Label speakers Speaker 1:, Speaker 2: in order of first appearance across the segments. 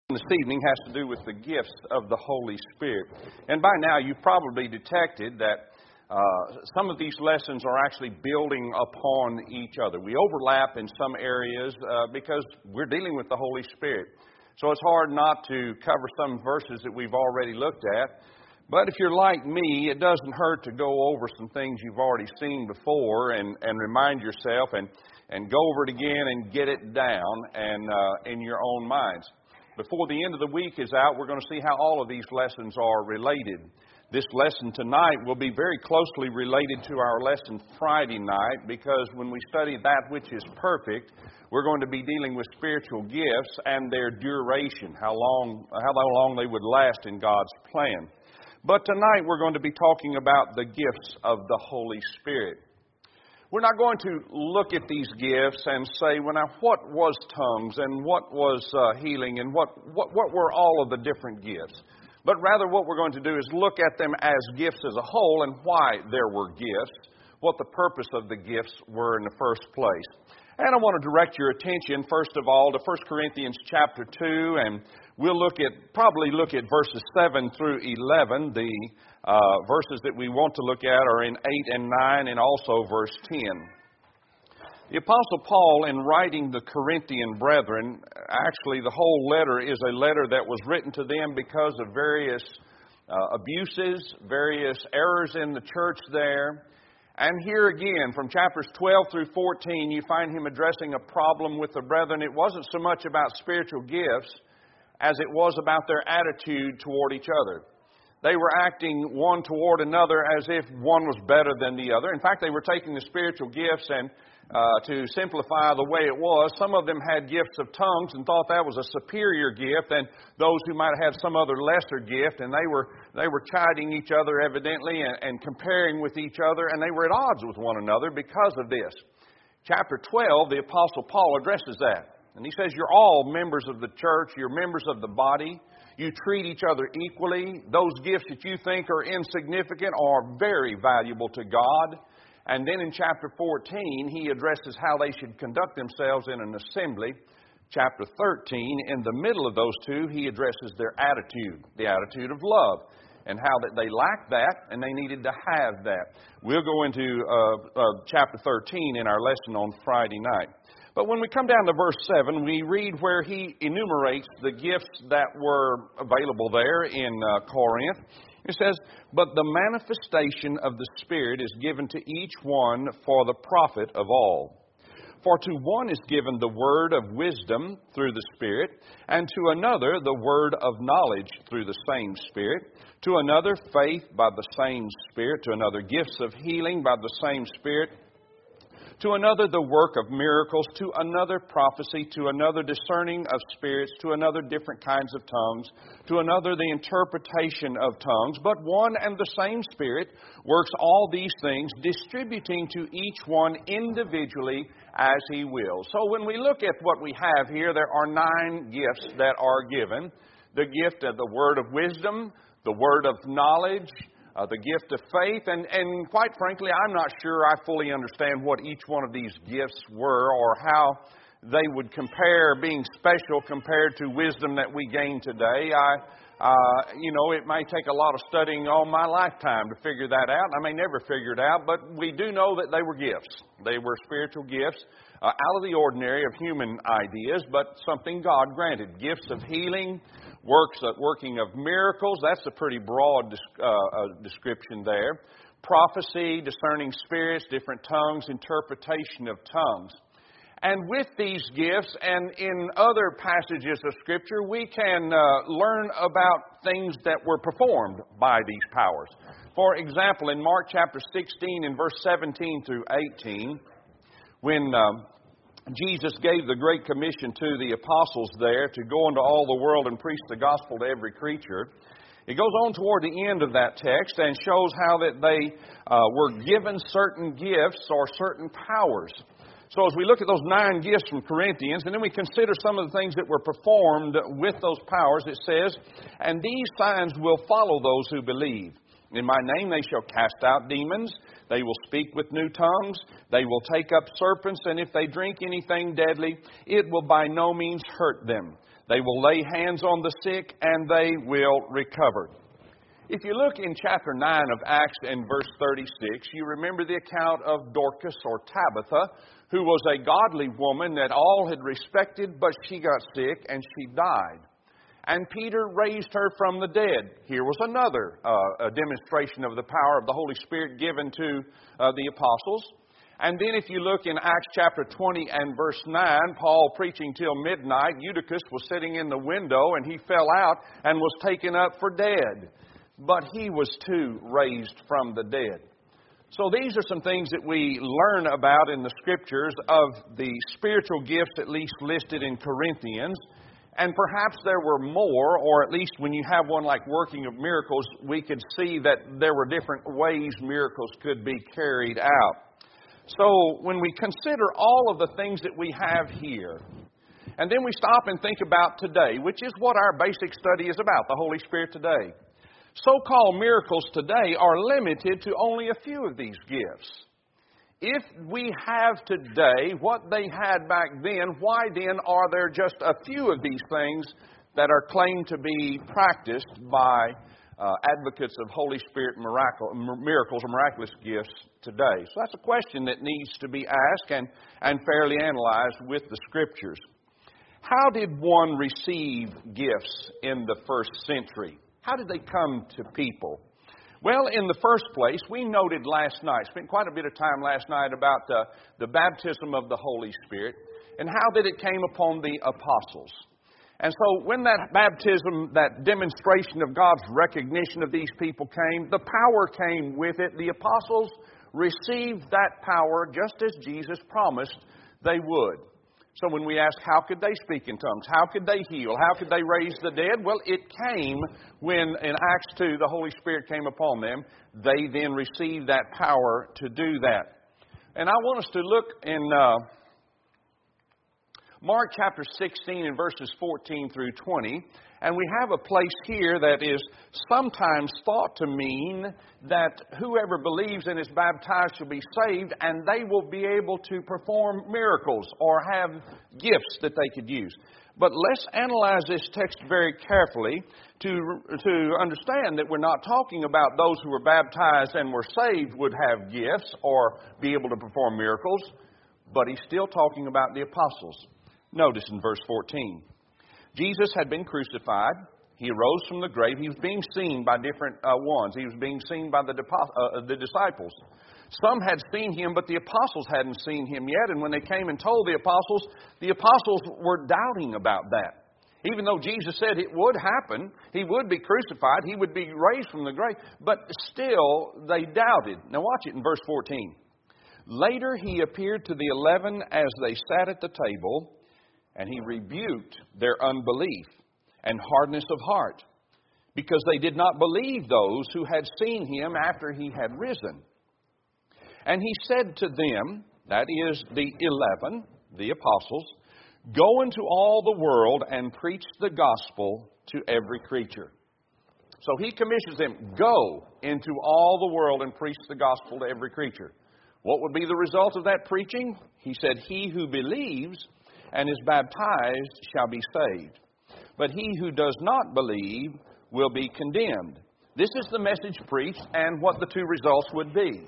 Speaker 1: This evening has to do with the gifts of the Holy Spirit. And by now you've probably detected that some of these lessons are actually building upon each other. We overlap in some areas because we're dealing with the Holy Spirit. So it's hard not to cover some verses that we've already looked at. But if you're like me, it doesn't hurt to go over some things you've already seen before and remind yourself and go over it again and get it down and in your own minds. Before the end of the week is out, we're going to see how all of these lessons are related. This lesson tonight will be very closely related to our lesson Friday night because when we study that which is perfect, we're going to be dealing with spiritual gifts and their duration, how long they would last in God's plan. But tonight we're going to be talking about the gifts of the Holy Spirit. We're not going to look at these gifts and say, well, now, what was tongues and what was healing and what were all of the different gifts? But rather what we're going to do is look at them as gifts as a whole and why there were gifts, what the purpose of the gifts were in the first place. And I want to direct your attention, first of all, to 1 Corinthians chapter 2, and we'll probably look at verses 7 through 11. The verses that we want to look at are in 8 and 9 and also verse 10. The Apostle Paul, in writing the Corinthian brethren, actually the whole letter is a letter that was written to them because of various abuses, various errors in the church there. And here again, from chapters 12 through 14, you find him addressing a problem with the brethren. It wasn't so much about spiritual gifts as it was about their attitude toward each other. They were acting one toward another as if one was better than the other. In fact, they were taking the spiritual gifts and to simplify the way it was, some of them had gifts of tongues and thought that was a superior gift than those who might have had some other lesser gift, and they were chiding each other evidently and comparing with each other, and they were at odds with one another because of this. Chapter 12, the Apostle Paul addresses that, and he says, you're all members of the church, you're members of the body, you treat each other equally. Those gifts that you think are insignificant are very valuable to God. And then in chapter 14, he addresses how they should conduct themselves in an assembly. Chapter 13, in the middle of those two, he addresses their attitude, the attitude of love, and how that they lacked that and they needed to have that. We'll go into chapter 13 in our lesson on Friday night. But when we come down to verse 7, we read where he enumerates the gifts that were available there in Corinth. It says, but the manifestation of the Spirit is given to each one for the profit of all. For to one is given the word of wisdom through the Spirit, and to another the word of knowledge through the same Spirit, to another faith by the same Spirit, to another gifts of healing by the same Spirit, to another the work of miracles, to another prophecy, to another discerning of spirits, to another different kinds of tongues, to another the interpretation of tongues. But one and the same Spirit works all these things, distributing to each one individually as He wills. So when we look at what we have here, there are 9 gifts that are given. The gift of the word of wisdom, the word of knowledge, the gift of faith, and quite frankly, I'm not sure I fully understand what each one of these gifts were or how they would compare, being special compared to wisdom that we gain today. It may take a lot of studying all my lifetime to figure that out. I may never figure it out, but we do know that they were gifts. They were spiritual gifts, out of the ordinary of human ideas, but something God granted. Gifts of healing, working of miracles, that's a pretty broad description there. Prophecy, discerning spirits, different tongues, interpretation of tongues. And with these gifts and in other passages of Scripture, we can learn about things that were performed by these powers. For example, in Mark chapter 16 and verse 17 through 18, when Jesus gave the Great Commission to the apostles there to go into all the world and preach the gospel to every creature, it goes on toward the end of that text and shows how that they were given certain gifts or certain powers. So as we look at those 9 gifts from Corinthians, and then we consider some of the things that were performed with those powers, it says, and these signs will follow those who believe. In my name they shall cast out demons. They will speak with new tongues. They will take up serpents, and if they drink anything deadly, it will by no means hurt them. They will lay hands on the sick and they will recover. If you look in chapter 9 of Acts and verse 36, you remember the account of Dorcas or Tabitha, who was a godly woman that all had respected, but she got sick and she died. And Peter raised her from the dead. Here was another a demonstration of the power of the Holy Spirit given to the apostles. And then if you look in Acts chapter 20 and verse 9, Paul preaching till midnight, Eutychus was sitting in the window and he fell out and was taken up for dead. But he was too raised from the dead. So these are some things that we learn about in the Scriptures of the spiritual gifts at least listed in Corinthians. And perhaps there were more, or at least when you have one like working of miracles, we could see that there were different ways miracles could be carried out. So when we consider all of the things that we have here, and then we stop and think about today, which is what our basic study is about, the Holy Spirit today. So-called miracles today are limited to only a few of these gifts. If we have today what they had back then, why then are there just a few of these things that are claimed to be practiced by advocates of Holy Spirit miracles or miraculous gifts today? So that's a question that needs to be asked and fairly analyzed with the Scriptures. How did one receive gifts in the first century? How did they come to people? Well, in the first place, we noted last night, spent quite a bit of time last night about the baptism of the Holy Spirit and how that it came upon the apostles. And so when that baptism, that demonstration of God's recognition of these people came, the power came with it. The apostles received that power just as Jesus promised they would. So when we ask, how could they speak in tongues? How could they heal? How could they raise the dead? Well, it came when in Acts 2 the Holy Spirit came upon them. They then received that power to do that. And I want us to look in Mark chapter 16 and verses 14 through 20. And we have a place here that is sometimes thought to mean that whoever believes and is baptized shall be saved, and they will be able to perform miracles or have gifts that they could use. But let's analyze this text very carefully to understand that we're not talking about those who were baptized and were saved would have gifts or be able to perform miracles, but he's still talking about the apostles. Notice in verse 14. Jesus had been crucified. He arose from the grave. He was being seen by different ones. He was being seen by the disciples. Some had seen him, but the apostles hadn't seen him yet. And when they came and told the apostles were doubting about that. Even though Jesus said it would happen, he would be crucified, he would be raised from the grave, but still they doubted. Now watch it in verse 14. Later he appeared to the 11 as they sat at the table, and he rebuked their unbelief and hardness of heart, because they did not believe those who had seen him after he had risen. And he said to them, that is the 11, the apostles, go into all the world and preach the gospel to every creature. So he commissions them, go into all the world and preach the gospel to every creature. What would be the result of that preaching? He said, he who believes and is baptized shall be saved. But he who does not believe will be condemned. This is the message preached and what the two results would be.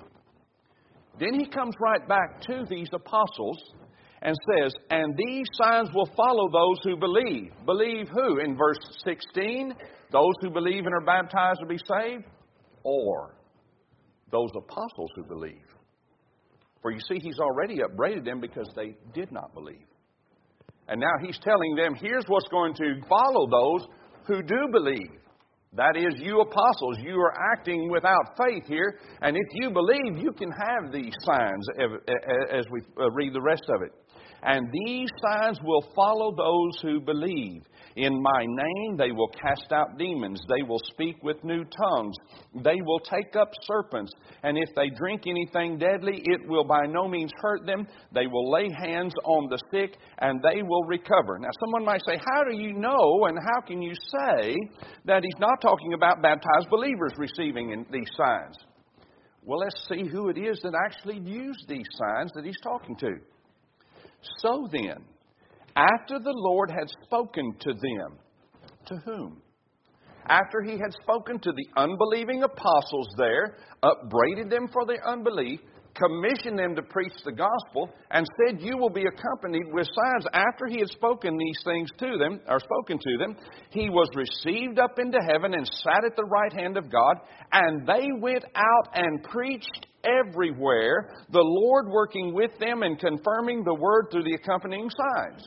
Speaker 1: Then he comes right back to these apostles and says, and these signs will follow those who believe. Believe who? In verse 16, those who believe and are baptized will be saved, or those apostles who believe. For you see, he's already upbraided them because they did not believe. And now he's telling them, here's what's going to follow those who do believe. That is, you apostles, you are acting without faith here. And if you believe, you can have these signs as we read the rest of it. And these signs will follow those who believe. In my name they will cast out demons. They will speak with new tongues. They will take up serpents. And if they drink anything deadly, it will by no means hurt them. They will lay hands on the sick and they will recover. Now someone might say, how do you know and how can you say that he's not talking about baptized believers receiving these signs? Well, let's see who it is that actually used these signs that he's talking to. So then, after the Lord had spoken to them. To whom? After He had spoken to the unbelieving apostles there, upbraided them for their unbelief, commissioned them to preach the gospel, and said, you will be accompanied with signs. After He had spoken these things to them, or spoken to them, He was received up into heaven and sat at the right hand of God, and they went out and preached everywhere, the Lord working with them and confirming the word through the accompanying signs.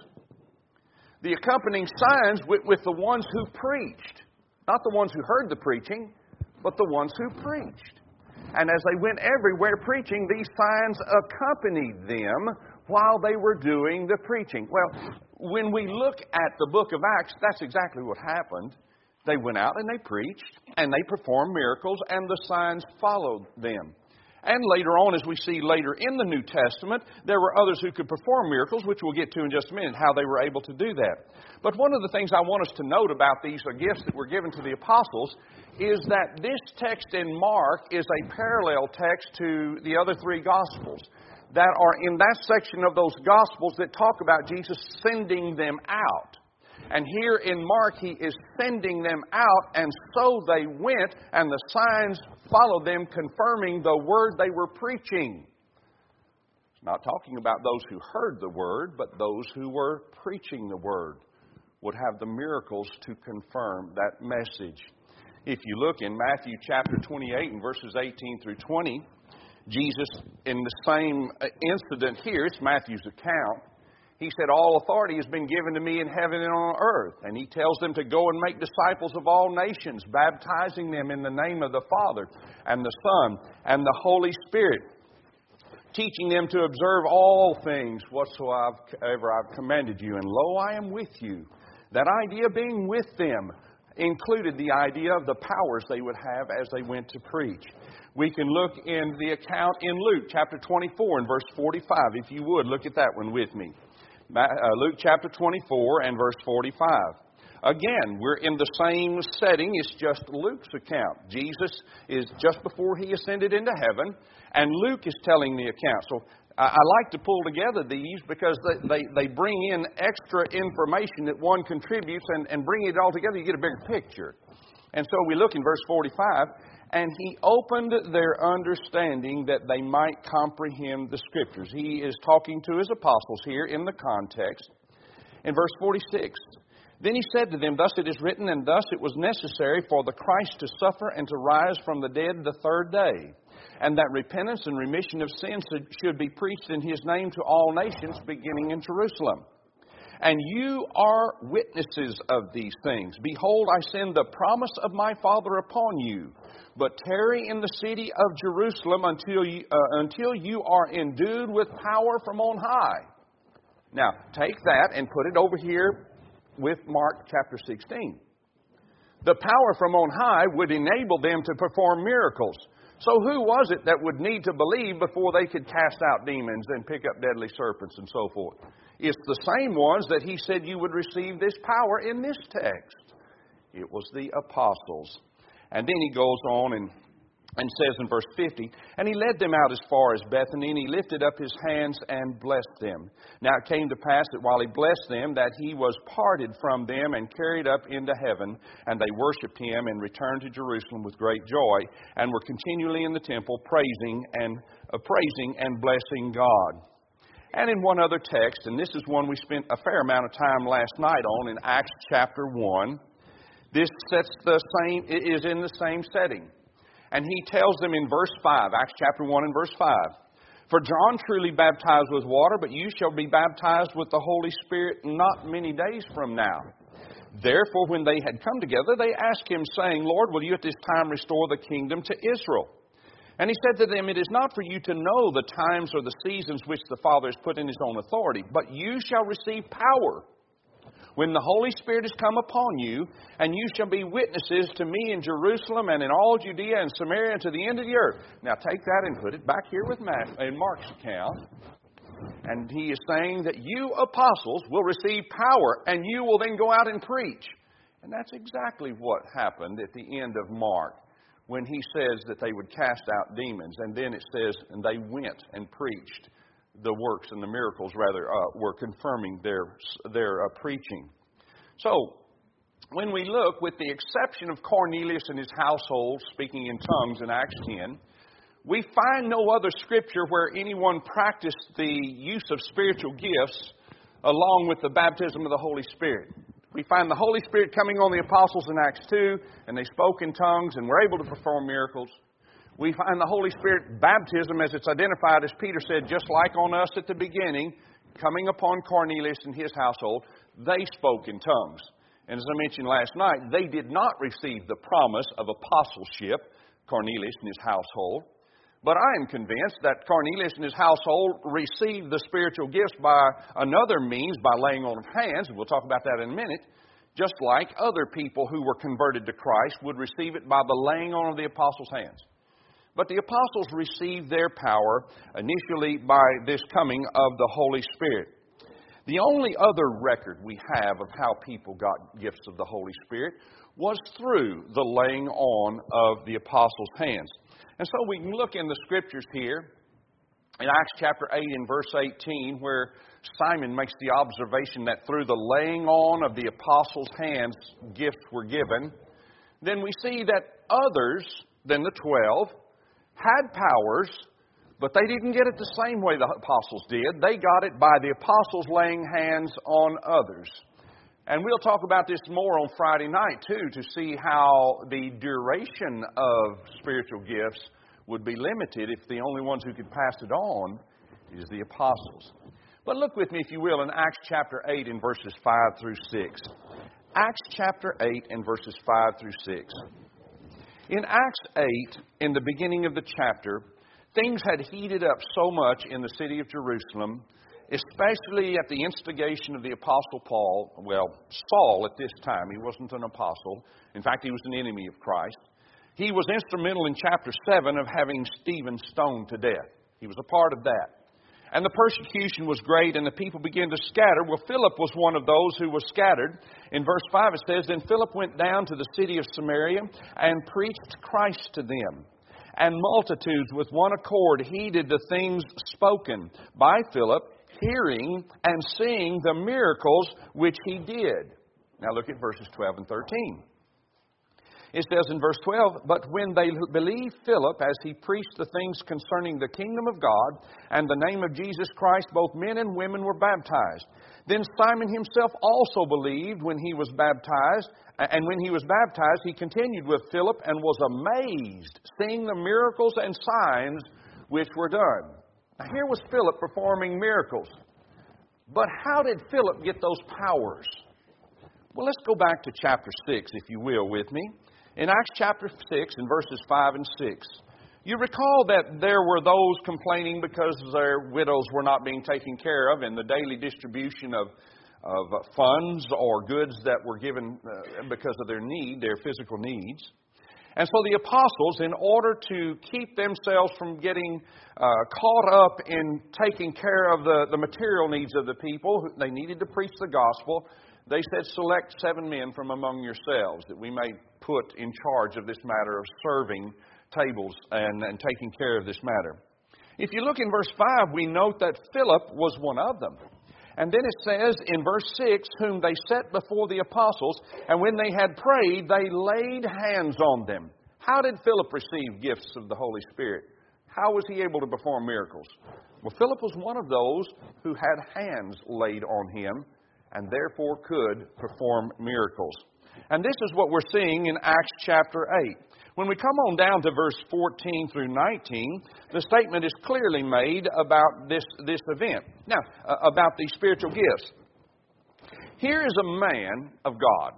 Speaker 1: The accompanying signs with the ones who preached. Not the ones who heard the preaching, but the ones who preached. And as they went everywhere preaching, these signs accompanied them while they were doing the preaching. Well, when we look at the book of Acts, that's exactly what happened. They went out and they preached, and they performed miracles, and the signs followed them. And later on, as we see later in the New Testament, there were others who could perform miracles, which we'll get to in just a minute, how they were able to do that. But one of the things I want us to note about these gifts that were given to the apostles is that this text in Mark is a parallel text to the other three Gospels that are in that section of those Gospels that talk about Jesus sending them out. And here in Mark, He is sending them out, and so they went, and the signs followed them, confirming the word they were preaching. It's not talking about those who heard the word, but those who were preaching the word would have the miracles to confirm that message. If you look in Matthew chapter 28 and verses 18 through 20, Jesus, in the same incident here, it's Matthew's account, He said, all authority has been given to me in heaven and on earth. And He tells them to go and make disciples of all nations, baptizing them in the name of the Father and the Son and the Holy Spirit, teaching them to observe all things whatsoever I've commanded you. And lo, I am with you. That idea of being with them included the idea of the powers they would have as they went to preach. We can look in the account in Luke chapter 24 and verse 45. If you would, look at that one with me. Luke chapter 24 and verse 45. Again, we're in the same setting. It's just Luke's account. Jesus is just before He ascended into heaven, and Luke is telling the account. So I like to pull together these because they bring in extra information that one contributes, and bring it all together, you get a bigger picture. And so we look in verse 45, and He opened their understanding that they might comprehend the Scriptures. He is talking to His apostles here in the context. In verse 46, then He said to them, thus it is written, and thus it was necessary for the Christ to suffer and to rise from the dead the third day, and that repentance and remission of sins should be preached in His name to all nations, beginning in Jerusalem. And you are witnesses of these things. Behold, I send the promise of my Father upon you. But tarry in the city of Jerusalem until you are endued with power from on high. Now, take that and put it over here with Mark chapter 16. The power from on high would enable them to perform miracles. So who was it that would need to believe before they could cast out demons and pick up deadly serpents and so forth? It's the same ones that He said you would receive this power in this text. It was the apostles. And then He goes on and says in verse 50, and He led them out as far as Bethany, and He lifted up His hands and blessed them. Now it came to pass that while He blessed them, that He was parted from them and carried up into heaven, and they worshipped Him and returned to Jerusalem with great joy, and were continually in the temple praising and blessing God. And in one other text, and this is one we spent a fair amount of time last night on in Acts chapter 1, this is in the same setting. And he tells them in verse 5, Acts chapter 1 and verse 5, for John truly baptized with water, but you shall be baptized with the Holy Spirit not many days from now. Therefore, when they had come together, they asked Him, saying, Lord, will you at this time restore the kingdom to Israel? And He said to them, it is not for you to know the times or the seasons which the Father has put in His own authority, but you shall receive power when the Holy Spirit has come upon you, and you shall be witnesses to me in Jerusalem and in all Judea and Samaria and to the end of the earth. Now take that and put it back here with in Mark's account. And he is saying that you apostles will receive power, and you will then go out and preach. And that's exactly what happened at the end of Mark, when he says that they would cast out demons. And then it says, and they went and preached the works and the miracles, rather, were confirming their preaching. So, when we look, with the exception of Cornelius and his household speaking in tongues in Acts 10, we find no other scripture where anyone practiced the use of spiritual gifts along with the baptism of the Holy Spirit. We find the Holy Spirit coming on the apostles in Acts 2, and they spoke in tongues and were able to perform miracles. We find the Holy Spirit baptism, as it's identified, as Peter said, just like on us at the beginning, coming upon Cornelius and his household. They spoke in tongues. And as I mentioned last night, they did not receive the promise of apostleship, Cornelius and his household. But I am convinced that Cornelius and his household received the spiritual gifts by another means, by laying on of hands, and we'll talk about that in a minute, just like other people who were converted to Christ would receive it by the laying on of the apostles' hands. But the apostles received their power initially by this coming of the Holy Spirit. The only other record we have of how people got gifts of the Holy Spirit was through the laying on of the apostles' hands. And so we can look in the Scriptures here, in Acts chapter 8 and verse 18, where Simon makes the observation that through the laying on of the apostles' hands, gifts were given. Then we see that others than the 12 had powers, but they didn't get it the same way the apostles did. They got it by the apostles laying hands on others. And we'll talk about this more on Friday night, too, to see how the duration of spiritual gifts would be limited if the only ones who could pass it on is the apostles. But look with me, if you will, in Acts chapter 8 and verses 5 through 6. Acts chapter 8 and verses 5 through 6. In Acts 8, in the beginning of the chapter, things had heated up so much in the city of Jerusalem, especially at the instigation of the Apostle Paul. Well, Saul at this time, he wasn't an apostle. In fact, he was an enemy of Christ. He was instrumental in chapter 7 of having Stephen stoned to death. He was a part of that. And the persecution was great, and the people began to scatter. Well, Philip was one of those who was scattered. In verse 5 it says, "Then Philip went down to the city of Samaria and preached Christ to them. And multitudes with one accord heeded the things spoken by Philip, hearing and seeing the miracles which he did." Now look at verses 12 and 13. It says in verse 12, "But when they believed Philip as he preached the things concerning the kingdom of God and the name of Jesus Christ, both men and women were baptized. Then Simon himself also believed when he was baptized. And when he was baptized, he continued with Philip and was amazed, seeing the miracles and signs which were done." Now here was Philip performing miracles. But how did Philip get those powers? Well, let's go back to chapter 6, if you will, with me. In Acts chapter 6, in verses 5 and 6, you recall that there were those complaining because their widows were not being taken care of in the daily distribution of funds or goods that were given because of their need, their physical needs. And so the apostles, in order to keep themselves from getting caught up in taking care of the material needs of the people, they needed to preach the gospel. They said, "Select 7 men from among yourselves that we may put in charge of this matter of serving tables and taking care of this matter." If you look in verse 5, we note that Philip was one of them. And then it says in verse 6, "Whom they set before the apostles, and when they had prayed, they laid hands on them." How did Philip receive gifts of the Holy Spirit? How was he able to perform miracles? Well, Philip was one of those who had hands laid on him, and therefore could perform miracles. And this is what we're seeing in Acts chapter 8. When we come on down to verse 14 through 19, the statement is clearly made about this event. Now, about these spiritual gifts. Here is a man of God.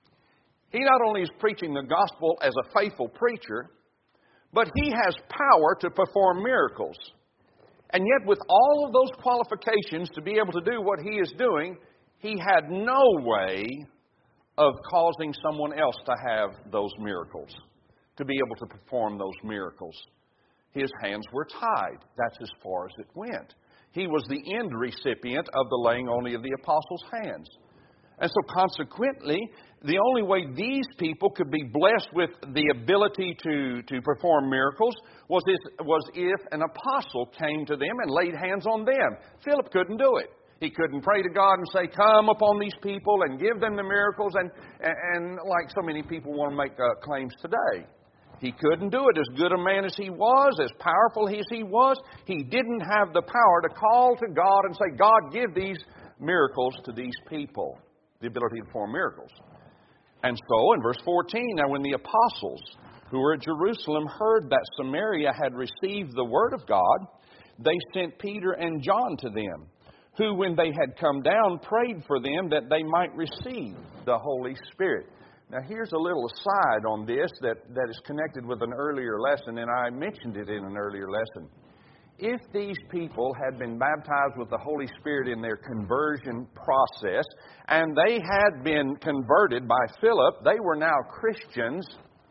Speaker 1: He not only is preaching the gospel as a faithful preacher, but he has power to perform miracles. And yet, with all of those qualifications to be able to do what he is doing, he had no way of causing someone else to have those miracles, to be able to perform those miracles. His hands were tied. That's as far as it went. He was the end recipient of the laying only of the apostles' hands. And so consequently, the only way these people could be blessed with the ability to perform miracles was if an apostle came to them and laid hands on them. Philip couldn't do it. He couldn't pray to God and say, come upon these people and give them the miracles, and like so many people want to make claims today. He couldn't do it. As good a man as he was, as powerful as he was, he didn't have the power to call to God and say, God, give these miracles to these people. The ability to perform miracles. And so, in verse 14, now when the apostles who were at Jerusalem heard that Samaria had received the word of God, they sent Peter and John to them, who, when they had come down, prayed for them that they might receive the Holy Spirit. Now, here's a little aside on this that is connected with an earlier lesson, and I mentioned it in an earlier lesson. If these people had been baptized with the Holy Spirit in their conversion process, and they had been converted by Philip, they were now Christians,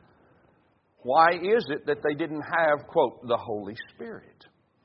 Speaker 1: why is it that they didn't have, quote, the Holy Spirit?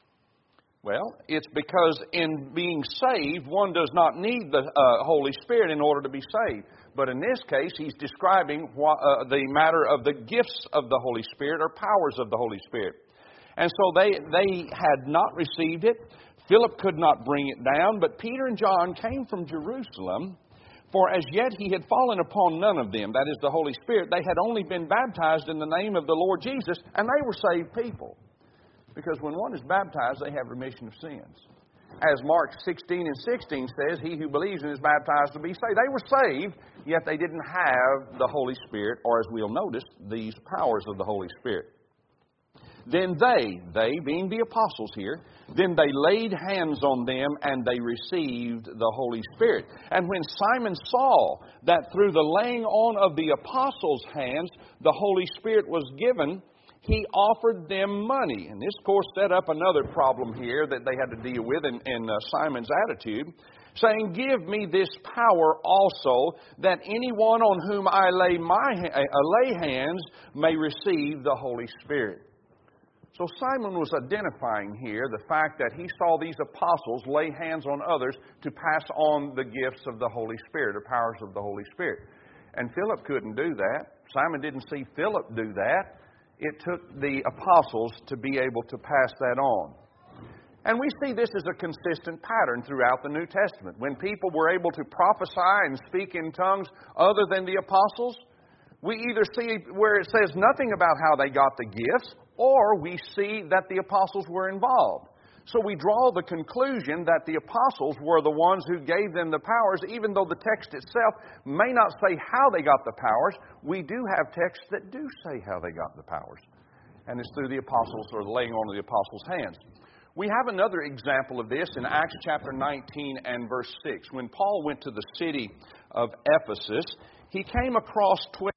Speaker 1: Well, it's because in being saved, one does not need the Holy Spirit in order to be saved. But in this case, he's describing the matter of the gifts of the Holy Spirit or powers of the Holy Spirit. And so they had not received it. Philip could not bring it down, but Peter and John came from Jerusalem, for as yet he had fallen upon none of them, that is the Holy Spirit. They had only been baptized in the name of the Lord Jesus, and they were saved people. Because when one is baptized, they have remission of sins. As Mark 16 and 16 says, he who believes and is baptized will be saved. They were saved, yet they didn't have the Holy Spirit, or as we'll notice, these powers of the Holy Spirit. Then they being the apostles here, then they laid hands on them and they received the Holy Spirit. And when Simon saw that through the laying on of the apostles' hands the Holy Spirit was given, he offered them money. And this, of course, set up another problem here that they had to deal with in Simon's attitude, saying, give me this power also, that anyone on whom I lay hands may receive the Holy Spirit. So Simon was identifying here the fact that he saw these apostles lay hands on others to pass on the gifts of the Holy Spirit, or powers of the Holy Spirit. And Philip couldn't do that. Simon didn't see Philip do that. It took the apostles to be able to pass that on. And we see this as a consistent pattern throughout the New Testament. When people were able to prophesy and speak in tongues other than the apostles, we either see where it says nothing about how they got the gifts, or we see that the apostles were involved. So we draw the conclusion that the apostles were the ones who gave them the powers, even though the text itself may not say how they got the powers. We do have texts that do say how they got the powers. And it's through the apostles, or the laying on of the apostles' hands. We have another example of this in Acts chapter 19 and verse 6. When Paul went to the city of Ephesus, he came across 12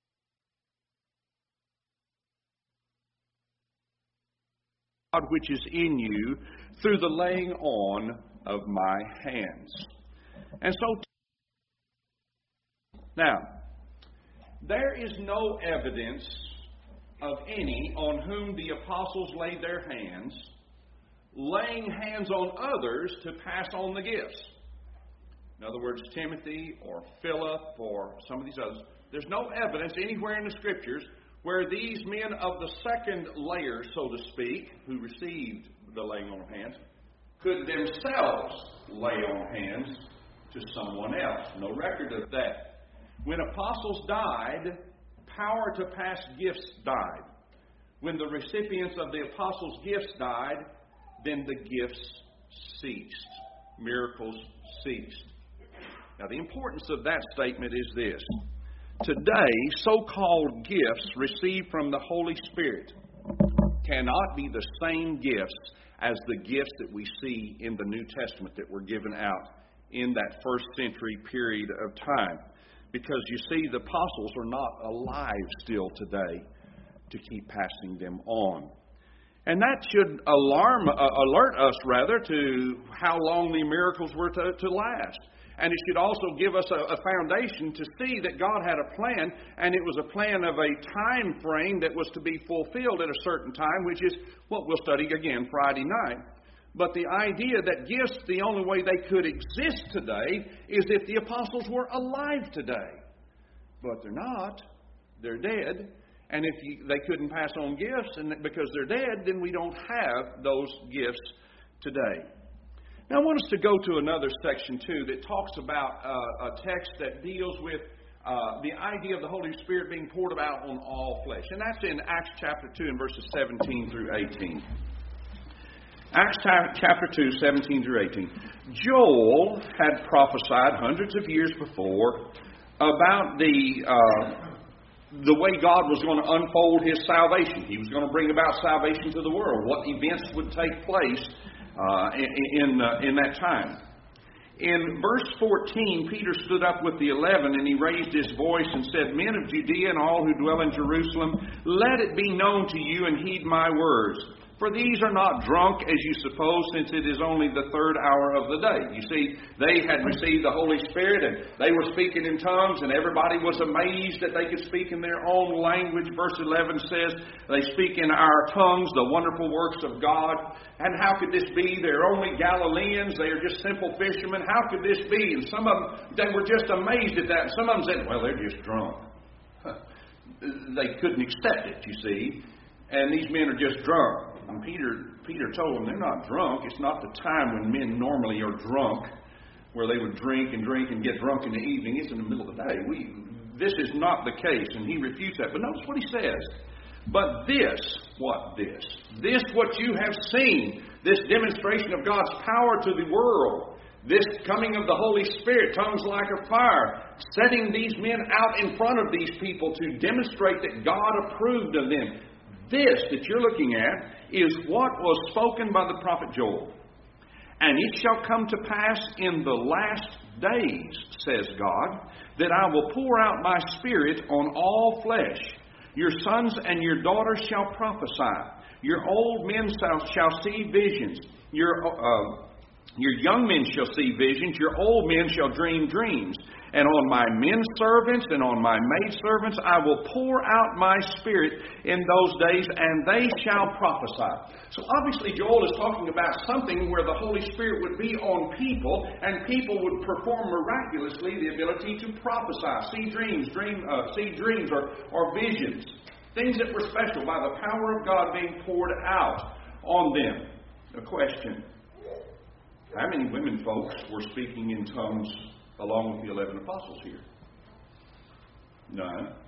Speaker 1: God which is in you through the laying on of my hands. And so, now, there is no evidence of any on whom the apostles laid their hands, laying hands on others to pass on the gifts. In other words, Timothy or Philip or some of these others. There's no evidence anywhere in the Scriptures where these men of the second layer, so to speak, who received the laying on of hands, could themselves lay on hands to someone else. No record of that. When apostles died, power to pass gifts died. When the recipients of the apostles' gifts died, then the gifts ceased. Miracles ceased. Now, the importance of that statement is this. Today, so-called gifts received from the Holy Spirit cannot be the same gifts as the gifts that we see in the New Testament that were given out in that first century period of time. Because you see, the apostles are not alive still today to keep passing them on. And that should alert us to how long the miracles were to last. And it should also give us a foundation to see that God had a plan, and it was a plan of a time frame that was to be fulfilled at a certain time, which is what we'll study again Friday night. But the idea that gifts, the only way they could exist today is if the apostles were alive today. But they're not. They're dead. And if they couldn't pass on gifts, and because they're dead, then we don't have those gifts today. Now I want us to go to another section too that talks about a text that deals with the idea of the Holy Spirit being poured out on all flesh. And that's in Acts chapter 2 and verses 17 through 18. Acts chapter 2, 17 through 18. Joel had prophesied hundreds of years before about the way God was going to unfold His salvation. He was going to bring about salvation to the world. What events would take place in that time. In verse 14, Peter stood up with the 11, and he raised his voice and said, Men of Judea and all who dwell in Jerusalem, let it be known to you and heed my words. For these are not drunk, as you suppose, since it is only the third hour of the day. You see, they had received the Holy Spirit, and they were speaking in tongues, and everybody was amazed that they could speak in their own language. Verse 11 says, they speak in our tongues the wonderful works of God. And how could this be? They're only Galileans. They are just simple fishermen. How could this be? And some of them, they were just amazed at that. And some of them said, well, they're just drunk. They couldn't accept it, you see. And these men are just drunk. And Peter told them they're not drunk. It's not the time when men normally are drunk, where they would drink and get drunk in the evening. It's in the middle of the day. This is not the case, and he refutes that. But notice what he says. But this, what you have seen, this demonstration of God's power to the world, this coming of the Holy Spirit, tongues like a fire, setting these men out in front of these people to demonstrate that God approved of them. This that you're looking at is what was spoken by the prophet Joel. And it shall come to pass in the last days, says God, that I will pour out my Spirit on all flesh. Your sons and your daughters shall prophesy. Your old men shall see visions. Your young men shall see visions. Your old men shall dream dreams. And on my men servants and on my maid servants I will pour out my Spirit in those days, and they shall prophesy. So obviously Joel is talking about something where the Holy Spirit would be on people, and people would perform miraculously the ability to prophesy, see dreams or visions. Things that were special by the power of God being poured out on them. A question. How many women folks were speaking in tongues along with the 11 apostles here? None.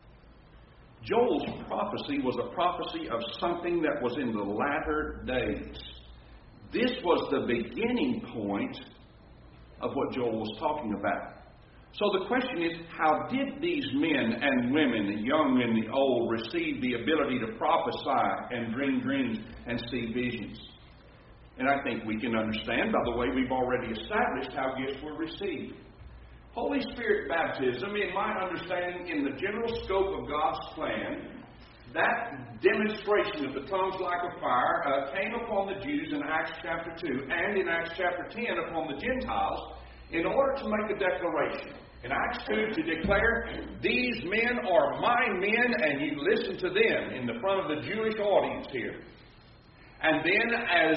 Speaker 1: Joel's prophecy was a prophecy of something that was in the latter days. This was the beginning point of what Joel was talking about. So the question is, how did these men and women, the young and the old, receive the ability to prophesy and dream dreams and see visions? And I think we can understand by the way we've already established how gifts were received. Holy Spirit baptism, in my understanding, in the general scope of God's plan, that demonstration of the tongues like a fire came upon the Jews in Acts chapter 2 and in Acts chapter 10 upon the Gentiles in order to make a declaration. In Acts 2 to declare, these men are my men, and you listen to them in the front of the Jewish audience here. And then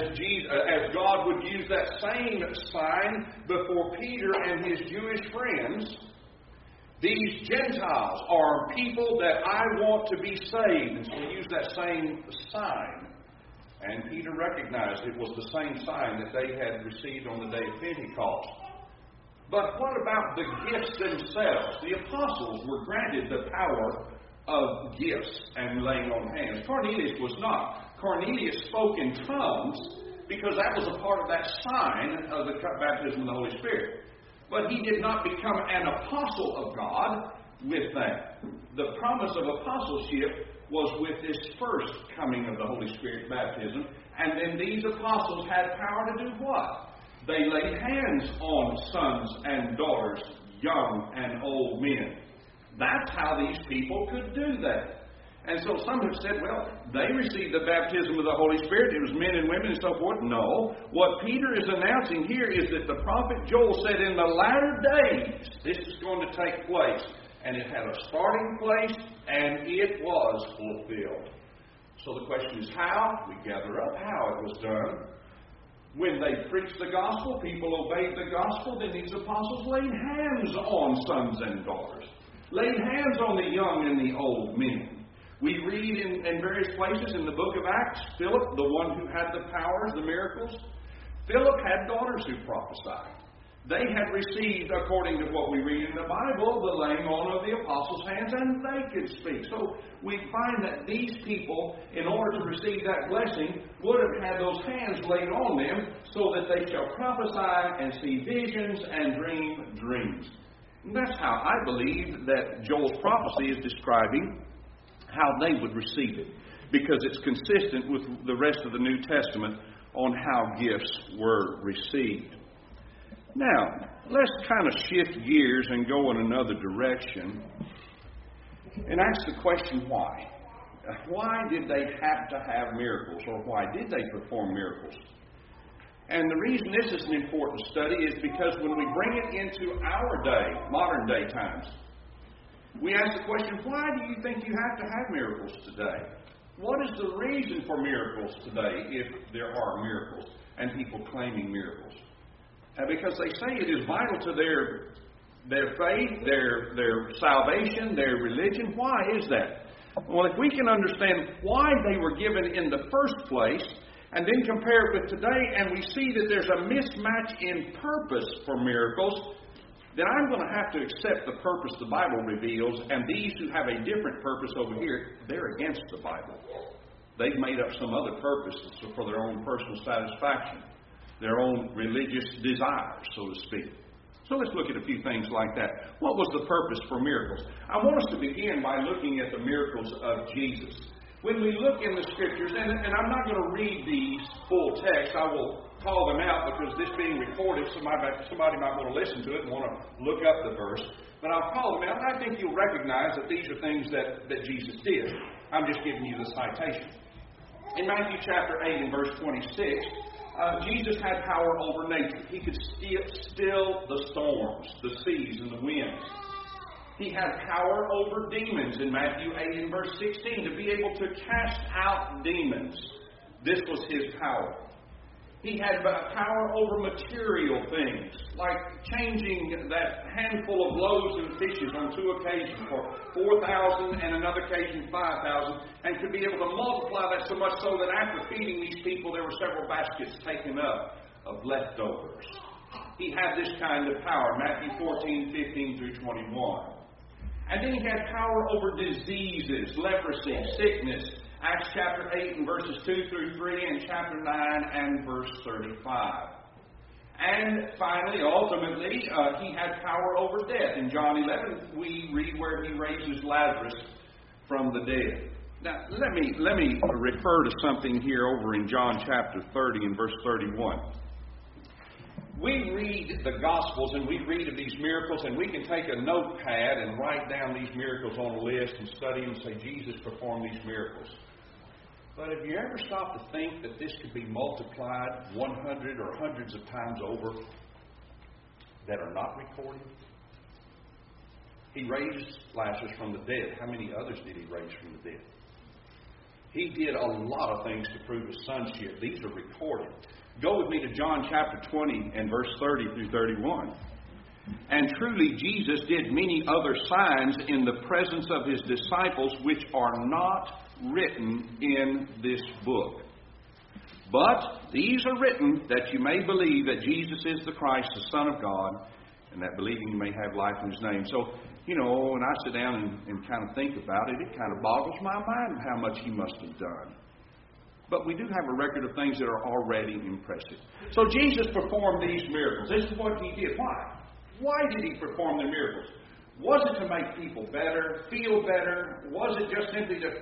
Speaker 1: as God would use that same sign before Peter and his Jewish friends, these Gentiles are people that I want to be saved. And so he used that same sign. And Peter recognized it was the same sign that they had received on the day of Pentecost. But what about the gifts themselves? The apostles were granted the power of gifts and laying on hands. Cornelius was not. Cornelius spoke in tongues because that was a part of that sign of the baptism of the Holy Spirit. But he did not become an apostle of God with that. The promise of apostleship was with this first coming of the Holy Spirit baptism. And then these apostles had power to do what? They laid hands on sons and daughters, young and old men. That's how these people could do that. And so some have said, well, they received the baptism of the Holy Spirit. It was men and women and so forth. No. What Peter is announcing here is that the prophet Joel said in the latter days, this is going to take place. And it had a starting place, and it was fulfilled. So the question is how? We gather up how it was done. When they preached the gospel, people obeyed the gospel, then these apostles laid hands on sons and daughters. laid hands on the young and the old men. We read in various places in the book of Acts, Philip, the one who had the powers, the miracles, Philip had daughters who prophesied. They had received, according to what we read in the Bible, the laying on of the apostles' hands, and they could speak. So we find that these people, in order to receive that blessing, would have had those hands laid on them so that they shall prophesy and see visions and dream dreams. And that's how I believe that Joel's prophecy is describing how they would receive it, because it's consistent with the rest of the New Testament on how gifts were received. Now, let's kind of shift gears and go in another direction and ask the question, why? Why did they have to have miracles, or why did they perform miracles? And the reason this is an important study is because when we bring it into our day, modern day times, we ask the question, why do you think you have to have miracles today? What is the reason for miracles today, if there are miracles and people claiming miracles? Because they say it is vital to their faith, their salvation, their religion. Why is that? Well, if we can understand why they were given in the first place, and then compare it with today, and we see that there's a mismatch in purpose for miracles, then I'm going to have to accept the purpose the Bible reveals, and these who have a different purpose over here, they're against the Bible. They've made up some other purposes for their own personal satisfaction, their own religious desires, so to speak. So let's look at a few things like that. What was the purpose for miracles? I want us to begin by looking at the miracles of Jesus. When we look in the Scriptures, and I'm not going to read these full text, I will call them out because this being recorded, somebody might want to listen to it and want to look up the verse. But I'll call them out, and I think you'll recognize that these are things that Jesus did. I'm just giving you the citation. In Matthew chapter 8 and verse 26, Jesus had power over nature. He could still the storms, the seas, and the winds. He had power over demons in Matthew 8 and verse 16 to be able to cast out demons. This was his power. He had power over material things, like changing that handful of loaves and fishes on 2 occasions for 4,000 and another occasion 5,000, and could be able to multiply that so much so that after feeding these people, there were several baskets taken up of leftovers. He had this kind of power, Matthew 14, 15 through 21. And then he had power over diseases, leprosy, sickness, Acts chapter 8 and verses 2 through 3, and chapter 9 and verse 35. And finally, ultimately, he had power over death. In John 11, we read where he raises Lazarus from the dead. Now, let me refer to something here over in John chapter 30 and verse 31. We read the Gospels and we read of these miracles, and we can take a notepad and write down these miracles on a list and study and say, Jesus performed these miracles. But have you ever stopped to think that this could be multiplied 100 or hundreds of times over that are not recorded? He raised Lazarus from the dead. How many others did he raise from the dead? He did a lot of things to prove his sonship. These are recorded. Go with me to John chapter 20 and verse 30 through 31. And truly Jesus did many other signs in the presence of his disciples, which are not written in this book. But these are written that you may believe that Jesus is the Christ, the Son of God, and that believing you may have life in his name. So, when I sit down and kind of think about it, it kind of boggles my mind how much he must have done. But we do have a record of things that are already impressive. So Jesus performed these miracles. This is what he did. Why? Why did he perform the miracles? Was it to make people better, feel better? Was it just simply to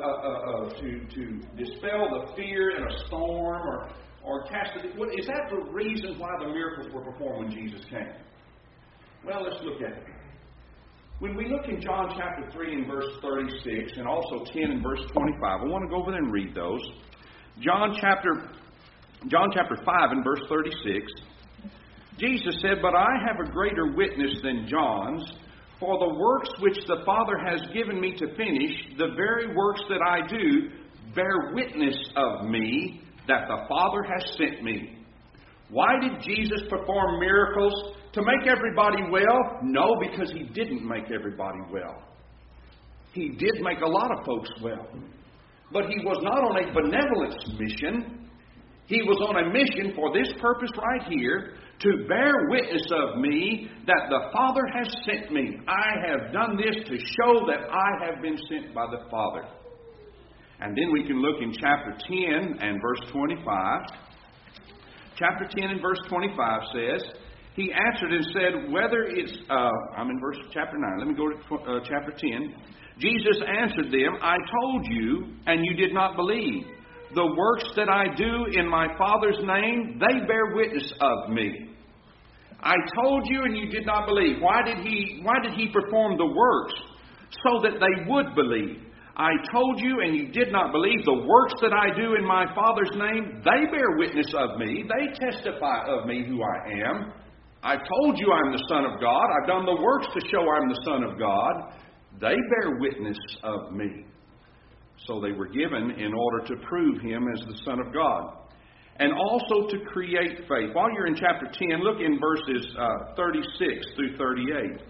Speaker 1: dispel the fear in a storm or cast it? Is that the reason why the miracles were performed when Jesus came? Well, let's look at it. When we look in John chapter 3 and verse 36 and also 10 and verse 25, I want to go over there and read those. John chapter 5 and verse 36, Jesus said, "But I have a greater witness than John's, for the works which the Father has given me to finish, the very works that I do, bear witness of me that the Father has sent me." Why did Jesus perform miracles? to make everybody well? No, because He didn't make everybody well. He did make a lot of folks well. But He was not on a benevolence mission. He was on a mission for this purpose right here, to bear witness of me that the Father has sent me. I have done this to show that I have been sent by the Father. And then we can look in chapter 10 and verse 25. Chapter 10 and verse 25 says, He answered and said, whether it's... I'm in chapter 9. Let me go to chapter 10. Jesus answered them, I told you, and you did not believe. The works that I do in my Father's name, they bear witness of me. I told you, and you did not believe. Why did he perform the works? So that they would believe. I told you, and you did not believe. The works that I do in my Father's name, they bear witness of me. They testify of me who I am. I told you I'm the Son of God. I've done the works to show I'm the Son of God. They bear witness of me. So they were given in order to prove Him as the Son of God. And also to create faith. While you're in chapter 10, look in verses 36 through 38.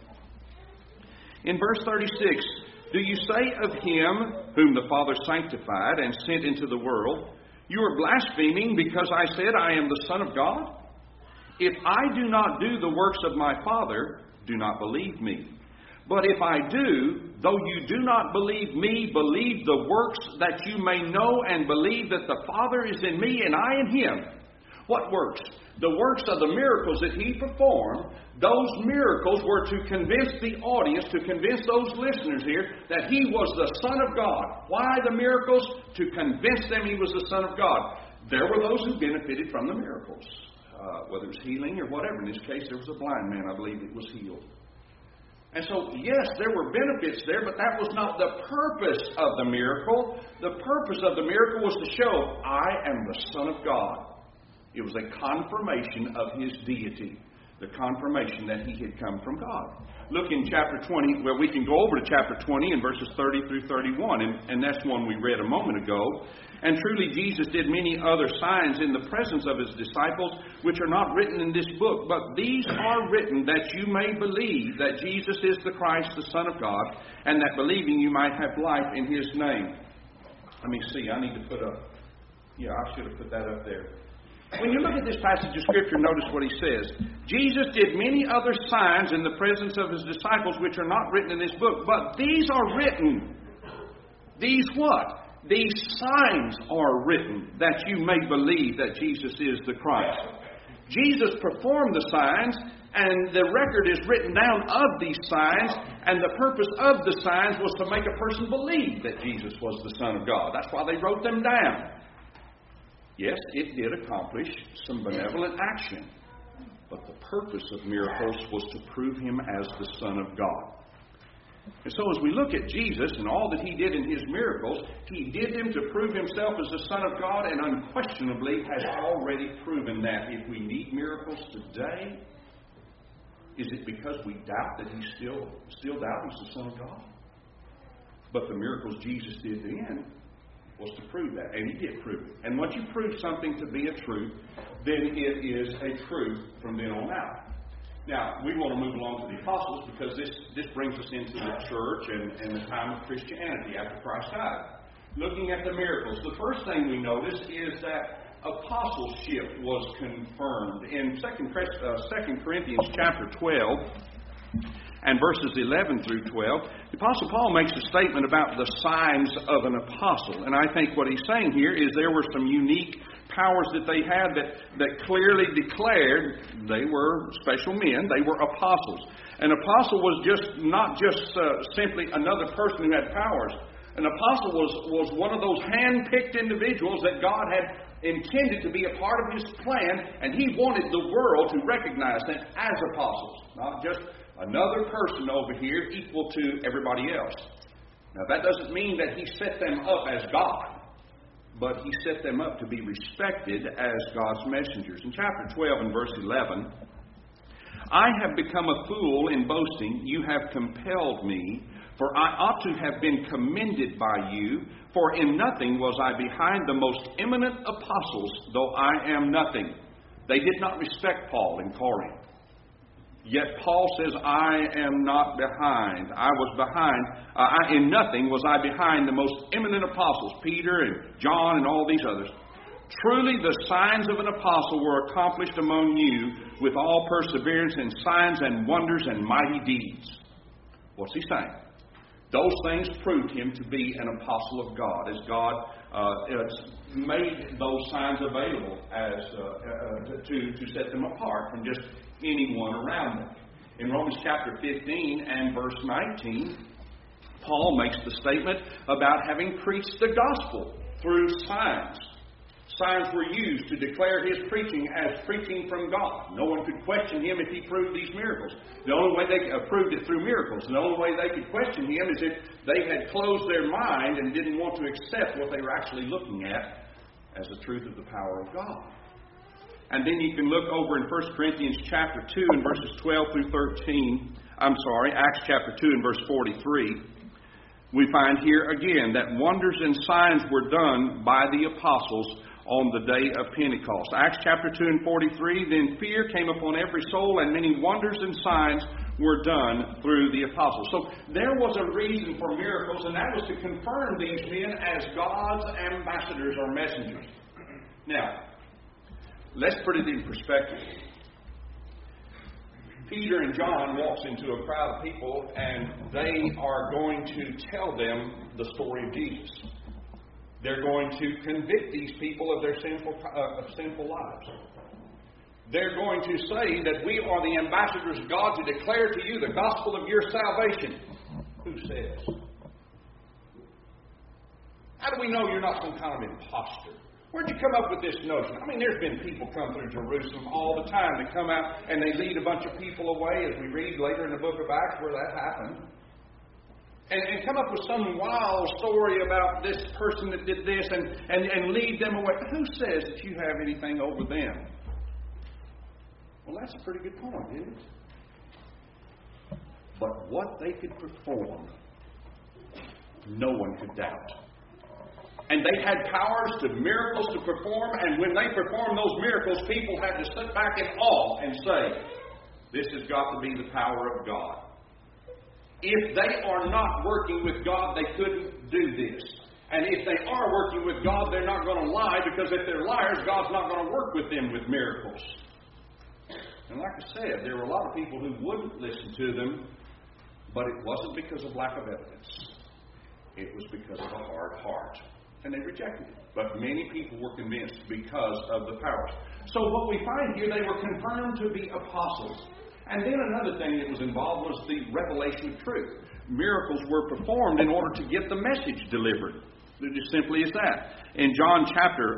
Speaker 1: In verse 36, do you say of Him whom the Father sanctified and sent into the world, you are blaspheming because I said I am the Son of God? If I do not do the works of my Father, do not believe me. But if I do, though you do not believe me, believe the works that you may know and believe that the Father is in me and I in Him. What works? The works of the miracles that He performed. Those miracles were to convince the audience, to convince those listeners here, that He was the Son of God. Why the miracles? To convince them He was the Son of God. There were those who benefited from the miracles. Whether it was healing or whatever. In this case, there was a blind man, I believe, that was healed. And so, yes, there were benefits there, but that was not the purpose of the miracle. The purpose of the miracle was to show, I am the Son of God. It was a confirmation of His deity, the confirmation that He had come from God. Look in chapter 20, where we can go over to chapter 20 and verses 30 through 31, and that's one we read a moment ago. And truly Jesus did many other signs in the presence of His disciples, which are not written in this book. But these are written that you may believe that Jesus is the Christ, the Son of God, and that believing you might have life in His name. Let me see, I need to put up... Yeah, I should have put that up there. When you look at this passage of Scripture, notice what he says. Jesus did many other signs in the presence of His disciples, which are not written in this book. But these are written. These what? These signs are written that you may believe that Jesus is the Christ. Jesus performed the signs, and the record is written down of these signs, and the purpose of the signs was to make a person believe that Jesus was the Son of God. That's why they wrote them down. Yes, it did accomplish some benevolent action, but the purpose of miracles was to prove Him as the Son of God. And so as we look at Jesus and all that He did in His miracles, He did them to prove Himself as the Son of God, and unquestionably has already proven that. If we need miracles today, is it because we doubt that He still doubt He's the Son of God? But the miracles Jesus did then was to prove that, and He did prove it. And once you prove something to be a truth, then it is a truth from then on out. Now, we want to move along to the apostles because this brings us into the church and the time of Christianity after Christ died. Looking at the miracles, the first thing we notice is that apostleship was confirmed. In 2 Corinthians chapter 12 and verses 11 through 12, the Apostle Paul makes a statement about the signs of an apostle. And I think what he's saying here is there were some unique powers that they had that clearly declared they were special men. They were apostles. An apostle was not just simply another person who had powers. An apostle was one of those hand-picked individuals that God had intended to be a part of His plan, and He wanted the world to recognize them as apostles, not just another person over here equal to everybody else. Now, that doesn't mean that He set them up as God, but He set them up to be respected as God's messengers. In chapter 12 and verse 11, I have become a fool in boasting. You have compelled me, for I ought to have been commended by you. For in nothing was I behind the most eminent apostles, though I am nothing. They did not respect Paul in Corinth. Yet Paul says, I am not behind. I was behind. In nothing was I behind the most eminent apostles, Peter and John and all these others. Truly the signs of an apostle were accomplished among you with all perseverance and signs and wonders and mighty deeds. What's he saying? Those things proved him to be an apostle of God, as God made those signs available as to set them apart from just anyone around them. In Romans chapter 15 and verse 19, Paul makes the statement about having preached the gospel through signs. Signs were used to declare his preaching as preaching from God. No one could question him if he proved these miracles. The only way they proved it through miracles. The only way they could question him is if they had closed their mind and didn't want to accept what they were actually looking at as the truth of the power of God. And then you can look over in 1 Corinthians chapter 2 and verses 12 through 13. Acts chapter 2 and verse 43. We find here again that wonders and signs were done by the apostles on the day of Pentecost. Acts chapter 2 and 43, then fear came upon every soul, and many wonders and signs were done through the apostles. So there was a reason for miracles, and that was to confirm these men as God's ambassadors or messengers. Now, let's put it in perspective. Peter and John walks into a crowd of people, and they are going to tell them the story of Jesus. They're going to convict these people of their sinful lives. They're going to say that we are the ambassadors of God to declare to you the gospel of your salvation. Who says? How do we know you're not some kind of imposter? Where'd you come up with this notion? I mean, there's been people come through Jerusalem all the time. They come out and they lead a bunch of people away, as we read later in the book of Acts where that happened. And come up with some wild story about this person that did this and lead them away. Who says that you have anything over them? Well, that's a pretty good point, isn't it? But what they could perform, no one could doubt. And they had powers to miracles to perform, and when they performed those miracles, people had to sit back in awe and say, this has got to be the power of God. If they are not working with God, they couldn't do this. And if they are working with God, they're not going to lie, because if they're liars, God's not going to work with them with miracles. And like I said, there were a lot of people who wouldn't listen to them, but it wasn't because of lack of evidence. It was because of a hard heart. And they rejected it. But many people were convinced because of the powers. So what we find here, they were confirmed to be apostles. And then another thing that was involved was the revelation of truth. Miracles were performed in order to get the message delivered. It as simply as that. In John chapter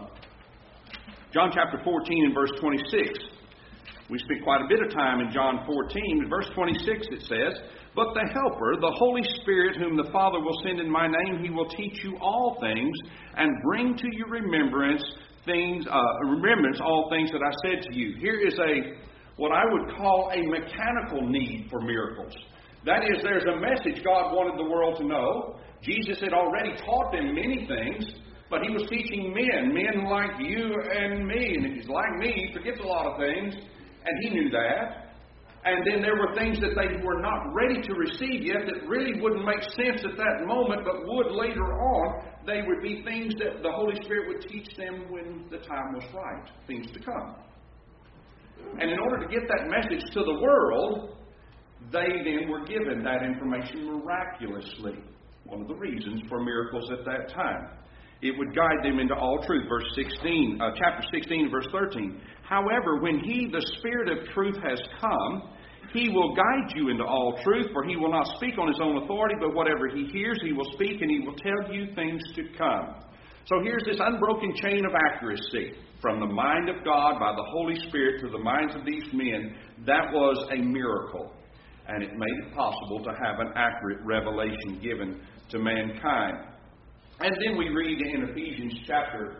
Speaker 1: 14 and verse 26, we spent quite a bit of time in John 14. In verse 26 it says, but the Helper, the Holy Spirit, whom the Father will send in my name, he will teach you all things and bring to your remembrance all things that I said to you. Here is what I would call a mechanical need for miracles. That is, there's a message God wanted the world to know. Jesus had already taught them many things, but he was teaching men like you and me. And if he's like me, he forgets a lot of things, and he knew that. And then there were things that they were not ready to receive yet that really wouldn't make sense at that moment, but would later on. They would be things that the Holy Spirit would teach them when the time was right, things to come. And in order to get that message to the world, they then were given that information miraculously. One of the reasons for miracles at that time. It would guide them into all truth. Chapter 16, verse 13. However, when he, the Spirit of truth, has come, he will guide you into all truth, for he will not speak on his own authority, but whatever he hears, he will speak, and he will tell you things to come. So here's this unbroken chain of accuracy from the mind of God by the Holy Spirit to the minds of these men. That was a miracle. And it made it possible to have an accurate revelation given to mankind. And then we read in Ephesians chapter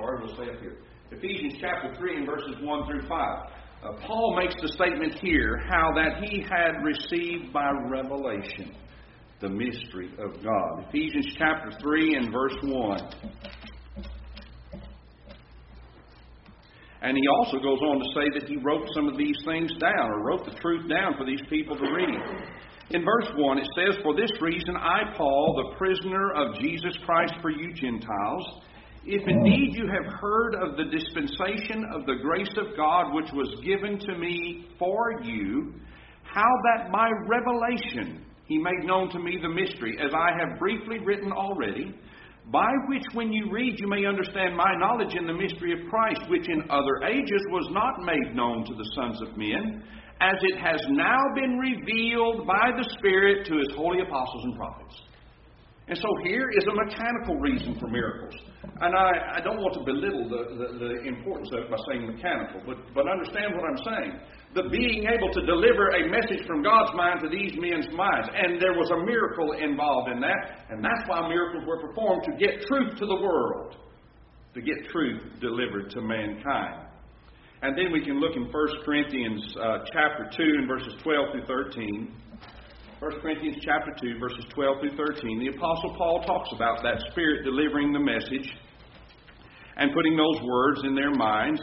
Speaker 1: 3 and verses 1 through 5. Paul makes the statement here how that he had received by revelation the mystery of God. Ephesians chapter 3 and verse 1. And he also goes on to say that he wrote some of these things down, or wrote the truth down for these people to read. In verse 1 it says, "For this reason I, Paul, the prisoner of Jesus Christ for you Gentiles, if indeed you have heard of the dispensation of the grace of God which was given to me for you, how that by revelation he made known to me the mystery, as I have briefly written already, by which when you read you may understand my knowledge in the mystery of Christ, which in other ages was not made known to the sons of men, as it has now been revealed by the Spirit to His holy apostles and prophets." And so here is a mechanical reason for miracles. And I don't want to belittle the importance of it by saying mechanical, but understand what I'm saying. The being able to deliver a message from God's mind to these men's minds. And there was a miracle involved in that. And that's why miracles were performed, to get truth to the world. To get truth delivered to mankind. And then we can look in 1 Corinthians chapter 2 and verses 12 through 13. 1 Corinthians chapter 2, verses 12 through 13. The Apostle Paul talks about that Spirit delivering the message and putting those words in their minds.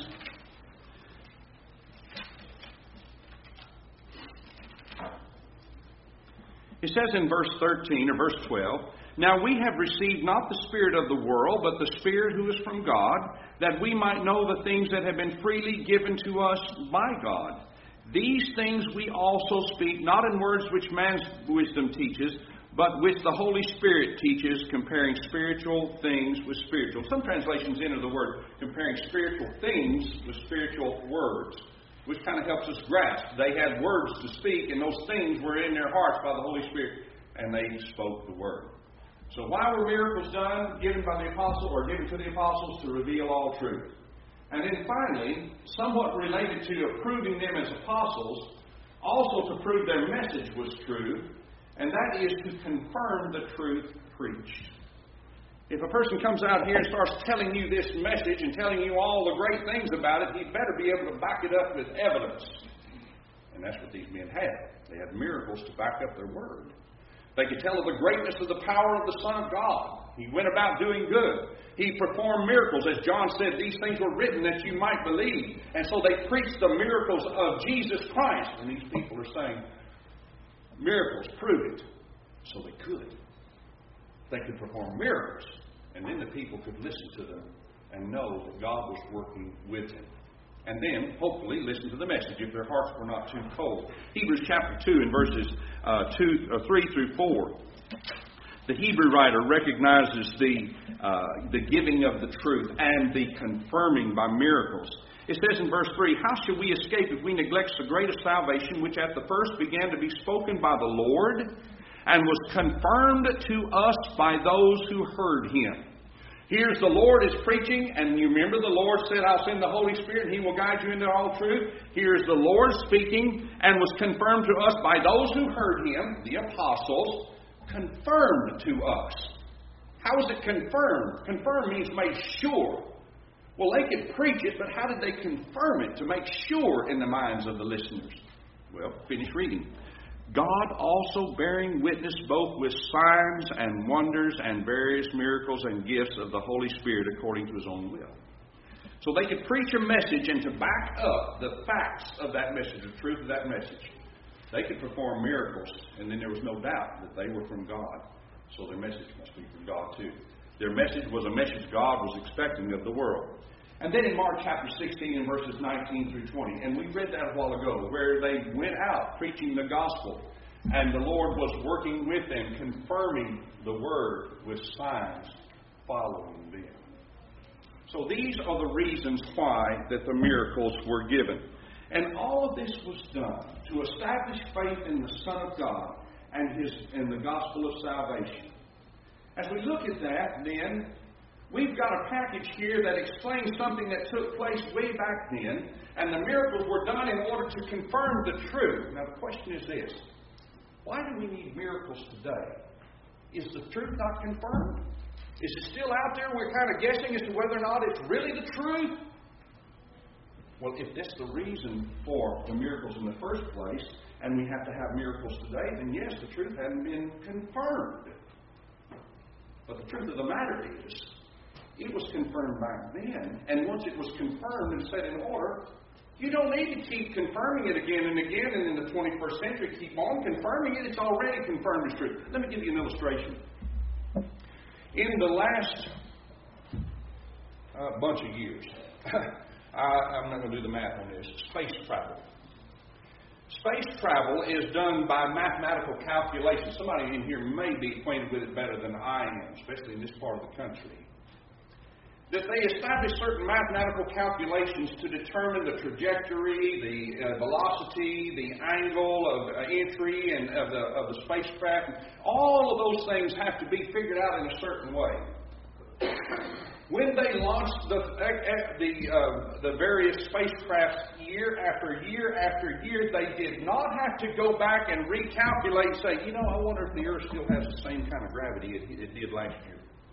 Speaker 1: It says in verse 13 or verse 12, "Now we have received not the spirit of the world, but the Spirit who is from God, that we might know the things that have been freely given to us by God. These things we also speak, not in words which man's wisdom teaches, but which the Holy Spirit teaches, comparing spiritual things with spiritual." Some translations enter the word comparing spiritual things with spiritual words, which kind of helps us grasp. They had words to speak, and those things were in their hearts by the Holy Spirit, and they spoke the word. So why were miracles done, given by the apostle, or given to the apostles? To reveal all truth. And then finally, somewhat related to approving them as apostles, also to prove their message was true, and that is to confirm the truth preached. If a person comes out here and starts telling you this message and telling you all the great things about it, he better be able to back it up with evidence. And that's what these men had. They had miracles to back up their word. They could tell of the greatness of the power of the Son of God. He went about doing good. He performed miracles. As John said, these things were written that you might believe. And so they preached the miracles of Jesus Christ. And these people are saying, miracles, prove it. So they could. They could perform miracles. And then the people could listen to them and know that God was working with them. And then, hopefully, listen to the message if their hearts were not too cold. Hebrews chapter 2 and verses 3 through 4. The Hebrew writer recognizes the giving of the truth and the confirming by miracles. It says in verse 3, "How shall we escape if we neglect so great a salvation, which at the first began to be spoken by the Lord, and was confirmed to us by those who heard Him?" Here's the Lord is preaching, and you remember the Lord said, "I'll send the Holy Spirit, and He will guide you into all truth." Here's the Lord speaking, and was confirmed to us by those who heard Him, the apostles, confirmed to us. How is it confirmed? Confirmed means made sure. Well, they could preach it, but how did they confirm it to make sure in the minds of the listeners? Well, finish reading. "God also bearing witness both with signs and wonders and various miracles and gifts of the Holy Spirit according to His own will." So they could preach a message, and to back up the facts of that message, the truth of that message, they could perform miracles, and then there was no doubt that they were from God. So their message must be from God too. Their message was a message God was expecting of the world. And then in Mark chapter 16 and verses 19 through 20, and we read that a while ago, where they went out preaching the gospel, and the Lord was working with them, confirming the word with signs following them. So these are the reasons why that the miracles were given. And all of this was done to establish faith in the Son of God and the gospel of salvation. As we look at that, then, we've got a package here that explains something that took place way back then, and the miracles were done in order to confirm the truth. Now, the question is this: why do we need miracles today? Is the truth not confirmed? Is it still out there? We're kind of guessing as to whether or not it's really the truth. Well, if that's the reason for the miracles in the first place, and we have to have miracles today, then yes, the truth hadn't been confirmed. But the truth of the matter is It was confirmed back then. And once it was confirmed and set in order, you don't need to keep confirming it again and again, and in the 21st century keep on confirming it. It's already confirmed as true. Let me give you an illustration. In the last bunch of years, I'm not going to do the math on this, space travel. Space travel is done by mathematical calculations. Somebody in here may be acquainted with it better than I am, especially in this part of the country. That they establish certain mathematical calculations to determine the trajectory, the velocity, the angle of entry and of the spacecraft. All of those things have to be figured out in a certain way. When they launched the various spacecrafts year after year after year, they did not have to go back and recalculate and say, I wonder if the Earth still has the same kind of gravity it did last year.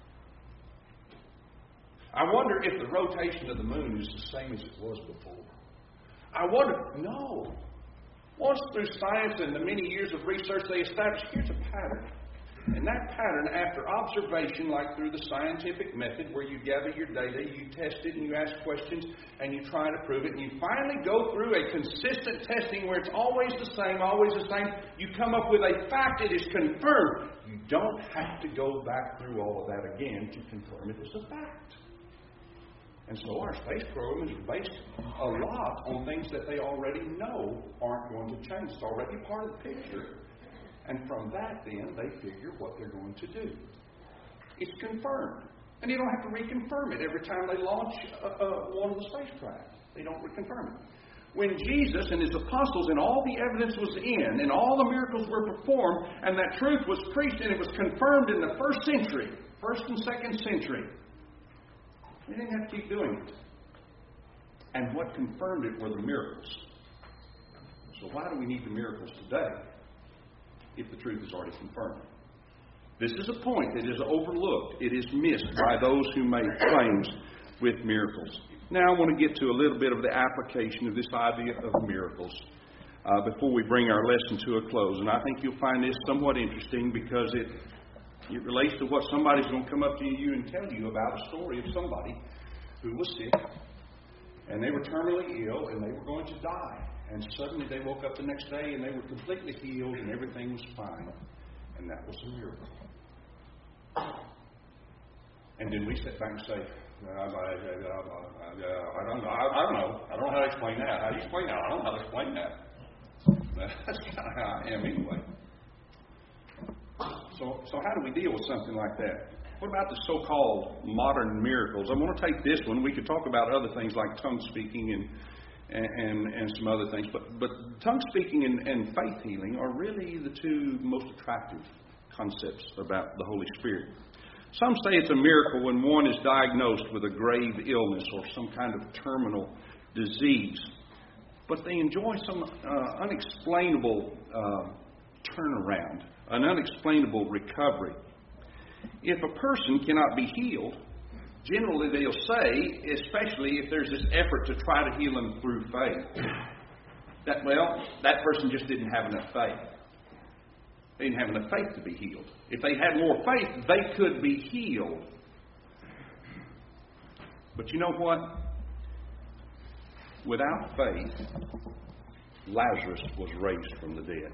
Speaker 1: I wonder if the rotation of the moon is the same as it was before. I wonder, no. Once through science and the many years of research, they established, here's a pattern. And that pattern, after observation, like through the scientific method, where you gather your data, you test it, and you ask questions, and you try to prove it, and you finally go through a consistent testing where it's always the same, you come up with a fact that is confirmed. You don't have to go back through all of that again to confirm it as a fact. And so our space program is based a lot on things that they already know aren't going to change. It's already part of the picture. And from that, then, they figure what they're going to do. It's confirmed. And you don't have to reconfirm it every time they launch one of the spacecraft. They don't reconfirm it. When Jesus and His apostles and all the evidence was in, and all the miracles were performed, and that truth was preached, and it was confirmed in the first and second century, they didn't have to keep doing it. And what confirmed it were the miracles. So why do we need the miracles today if the truth is already confirmed? This is a point that is overlooked. It is missed by those who make claims with miracles. Now I want to get to a little bit of the application of this idea of miracles before we bring our lesson to a close. And I think you'll find this somewhat interesting because it relates to what somebody's going to come up to you and tell you about a story of somebody who was sick, and they were terminally ill, and they were going to die. And suddenly they woke up the next day, and they were completely healed, and everything was fine. And that was a miracle. And then we sit back and say, I don't know. I don't know how to explain that. How do you explain that? I don't know how to explain that. That's kind of how I am anyway. So how do we deal with something like that? What about the so-called modern miracles? I want to take this one. We could talk about other things like tongue speaking and some other things. But tongue speaking and faith healing are really the two most attractive concepts about the Holy Spirit. Some say it's a miracle when one is diagnosed with a grave illness or some kind of terminal disease. But they enjoy some unexplainable turnaround, an unexplainable recovery. If a person cannot be healed, generally they'll say, especially if there's this effort to try to heal them through faith, that person just didn't have enough faith. They didn't have enough faith to be healed. If they had more faith, they could be healed. But you know what? Without faith, Lazarus was raised from the dead.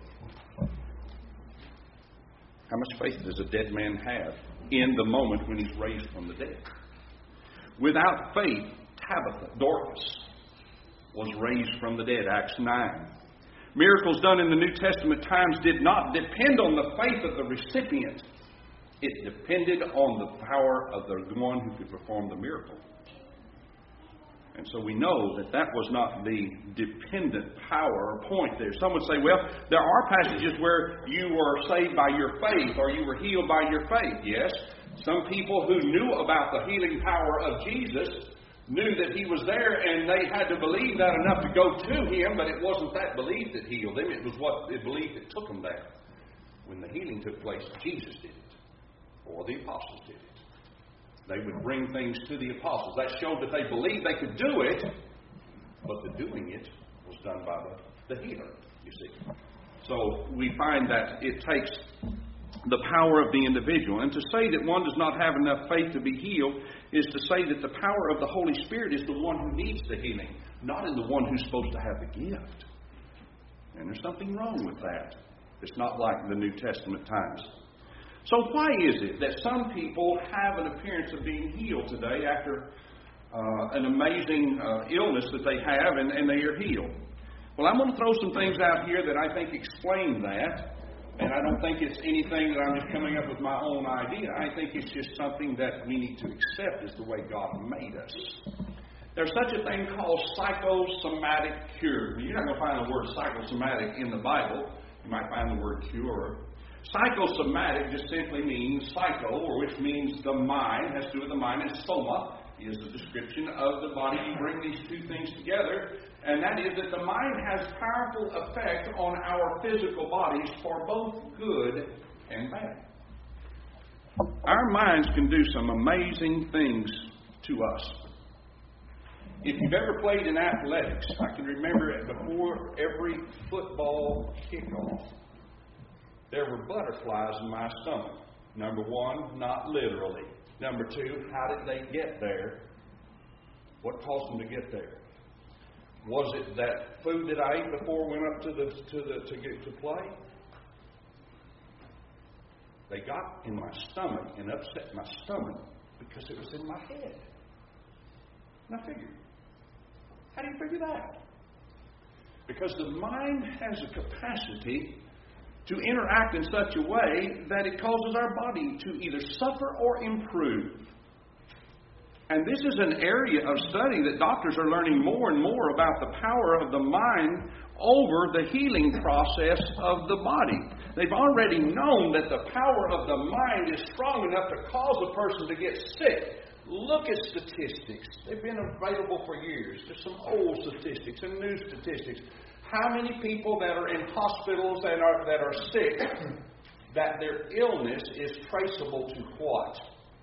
Speaker 1: How much faith does a dead man have in the moment when he's raised from the dead? Without faith, Tabitha, Dorcas, was raised from the dead, Acts 9. Miracles done in the New Testament times did not depend on the faith of the recipient. It depended on the power of the one who could perform the miracle. And so we know that was not the dependent power or point there. Some would say, well, there are passages where you were saved by your faith or you were healed by your faith. Yes, some people who knew about the healing power of Jesus knew that He was there, and they had to believe that enough to go to Him, but it wasn't that belief that healed them. It was what the belief that took them there. When the healing took place, Jesus did it, or the apostles did it. They would bring things to the apostles. That showed that they believed they could do it, but the doing it was done by the healer, you see. So we find that it takes the power of the individual. And to say that one does not have enough faith to be healed is to say that the power of the Holy Spirit is the one who needs the healing, not in the one who's supposed to have the gift. And there's something wrong with that. It's not like the New Testament times. So why is it that some people have an appearance of being healed today after an amazing illness that they have and they are healed? Well, I'm going to throw some things out here that I think explain that. And I don't think it's anything that I'm just coming up with my own idea. I think it's just something that we need to accept as the way God made us. There's such a thing called psychosomatic cure. You're not going to find the word psychosomatic in the Bible. You might find the word cure. Psychosomatic just simply means psycho, or which means the mind, has to do with the mind, and soma is the description of the body. You bring these two things together, and that is that the mind has powerful effect on our physical bodies for both good and bad. Our minds can do some amazing things to us. If you've ever played in athletics, I can remember it before every football kickoff, there were butterflies in my stomach. Number one, not literally. Number two, how did they get there? What caused them to get there? Was it that food that I ate before went up to play? They got in my stomach and upset my stomach because it was in my head. And I figured, how do you figure that? Because the mind has a capacity to interact in such a way that it causes our body to either suffer or improve. And this is an area of study that doctors are learning more and more about the power of the mind over the healing process of the body. They've already known that the power of the mind is strong enough to cause a person to get sick. Look at statistics. They've been available for years. There's some old statistics and new statistics. How many people that are in hospitals and that are sick, that their illness is traceable to what?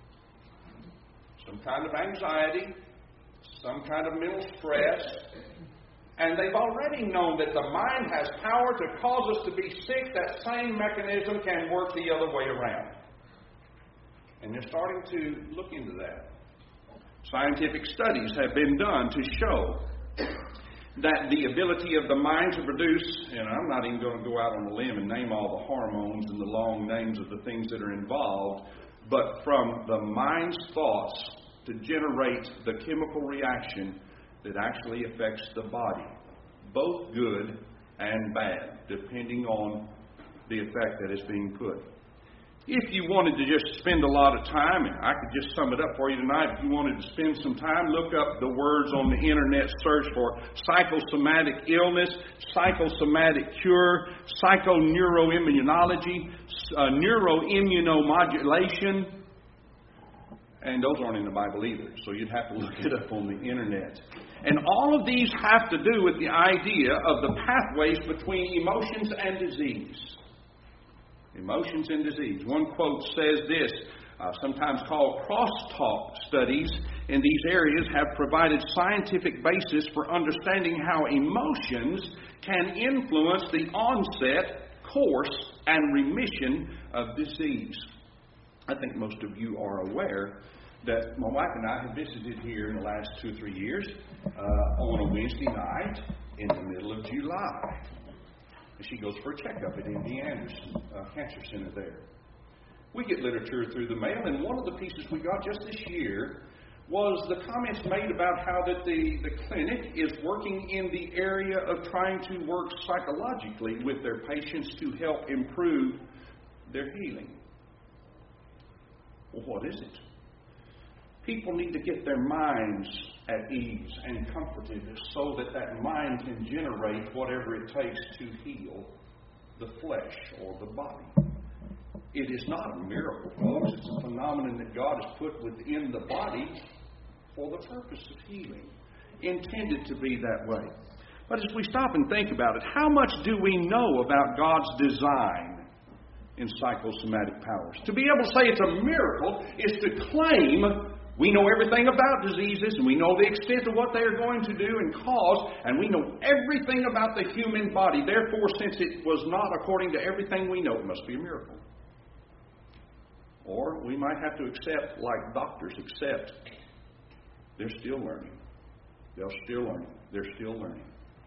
Speaker 1: Some kind of anxiety, some kind of mental stress. And they've already known that the mind has power to cause us to be sick. That same mechanism can work the other way around. And they're starting to look into that. Scientific studies have been done to show that the ability of the mind to produce, and I'm not even going to go out on a limb and name all the hormones and the long names of the things that are involved, but from the mind's thoughts to generate the chemical reaction that actually affects the body, both good and bad, depending on the effect that is being put. If you wanted to just spend a lot of time, and I could just sum it up for you tonight, if you wanted to spend some time, look up the words on the internet, search for psychosomatic illness, psychosomatic cure, psychoneuroimmunology, neuroimmunomodulation, and those aren't in the Bible either, so you'd have to look it up on the internet. And all of these have to do with the idea of the pathways between emotions and disease. Emotions and disease. One quote says this, sometimes called crosstalk studies in these areas have provided scientific basis for understanding how emotions can influence the onset, course, and remission of disease. I think most of you are aware that my wife and I have visited here in the last 2 or 3 years on a Wednesday night in the middle of July. She goes for a checkup at MD Anderson Cancer Center there. We get literature through the mail, and one of the pieces we got just this year was the comments made about how that the clinic is working in the area of trying to work psychologically with their patients to help improve their healing. Well, what is it? People need to get their minds at ease and comforted so that that mind can generate whatever it takes to heal the flesh or the body. It is not a miracle, folks. It's a phenomenon that God has put within the body for the purpose of healing, intended to be that way. But as we stop and think about it, how much do we know about God's design in psychosomatic powers? To be able to say it's a miracle is to claim we know everything about diseases, and we know the extent of what they are going to do and cause, and we know everything about the human body. Therefore, since it was not according to everything we know, it must be a miracle. Or we might have to accept, like doctors accept, they're still learning. They're still learning. They're still learning.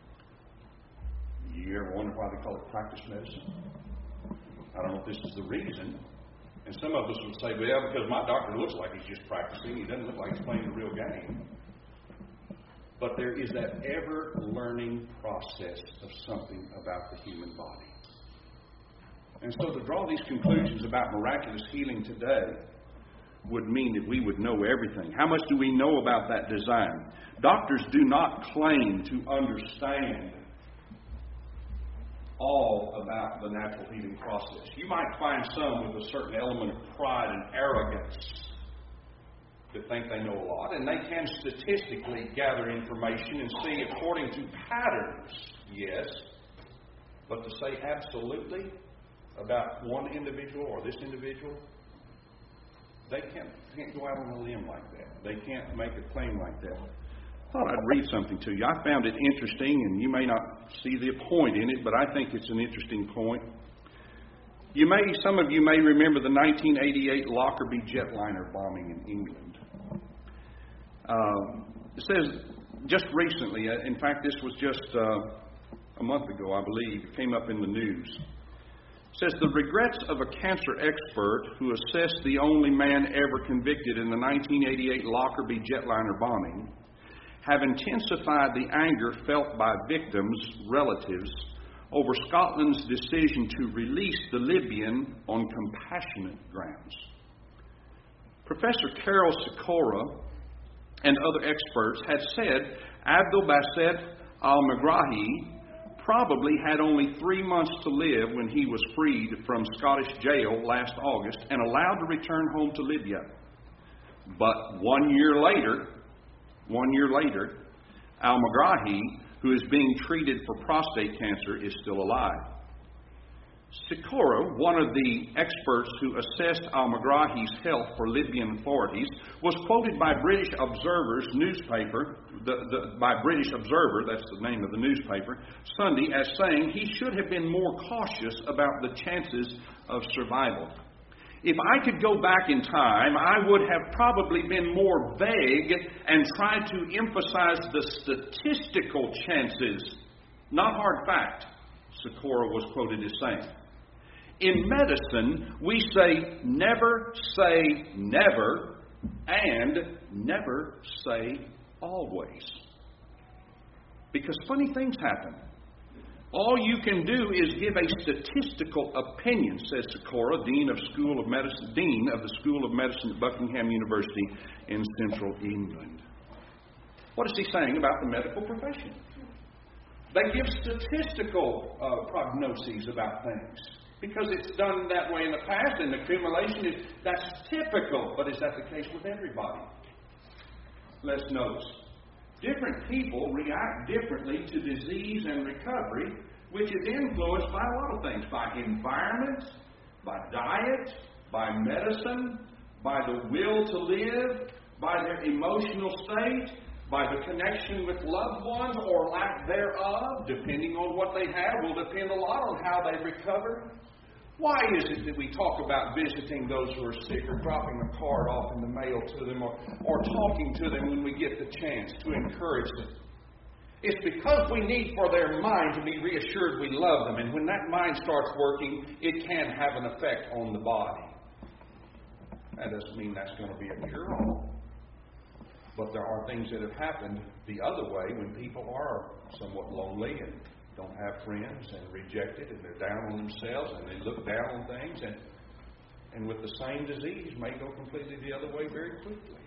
Speaker 1: You ever wonder why they call it practice medicine? I don't know if this is the reason. And some of us would say, well, because my doctor looks like he's just practicing. He doesn't look like he's playing a real game. But there is that ever-learning process of something about the human body. And so to draw these conclusions about miraculous healing today would mean that we would know everything. How much do we know about that design? Doctors do not claim to understand all about the natural healing process. You might find some with a certain element of pride and arrogance that think they know a lot, and they can statistically gather information and see according to patterns, yes, but to say absolutely about one individual or this individual, they can't go out on a limb like that. They can't make a claim like that. I thought I'd read something to you. I found it interesting, and you may not see the point in it, but I think it's an interesting point. Some of you may remember the 1988 Lockerbie jetliner bombing in England. It says just recently, in fact, this was just a month ago, I believe, it came up in the news. It says, the regrets of a cancer expert who assessed the only man ever convicted in the 1988 Lockerbie jetliner bombing have intensified the anger felt by victims' relatives over Scotland's decision to release the Libyan on compassionate grounds. Professor Carol Sikora and other experts had said Abdul Basit al-Megrahi probably had only 3 months to live when he was freed from Scottish jail last August and allowed to return home to Libya. But 1 year later, al-Megrahi, who is being treated for prostate cancer, is still alive. Sikora, one of the experts who assessed al-Megrahi's health for Libyan authorities, was quoted by British Observer's newspaper, by British Observer, that's the name of the newspaper, Sunday, as saying he should have been more cautious about the chances of survival. If I could go back in time, I would have probably been more vague and tried to emphasize the statistical chances, not hard fact, Sikora was quoted as saying. In medicine, we say never and never say always. Because funny things happen. All you can do is give a statistical opinion, says Sikora, Dean of the School of Medicine at Buckingham University in Central England. What is he saying about the medical profession? They give statistical prognoses about things because it's done that way in the past, and accumulation that's typical. But is that the case with everybody? Let's notice. Different people react differently to disease and recovery, which is influenced by a lot of things. By environment, by diet, by medicine, by the will to live, by their emotional state, by the connection with loved ones or lack thereof, depending on what they have, will depend a lot on how they recover. Why is it that we talk about visiting those who are sick or dropping a card off in the mail to them or talking to them when we get the chance to encourage them? It's because we need for their mind to be reassured we love them. And when that mind starts working, it can have an effect on the body. That doesn't mean that's going to be a cure-all. But there are things that have happened the other way when people are somewhat lonely and don't have friends and rejected and they're down on themselves and they look down on things and with the same disease may go completely the other way very quickly.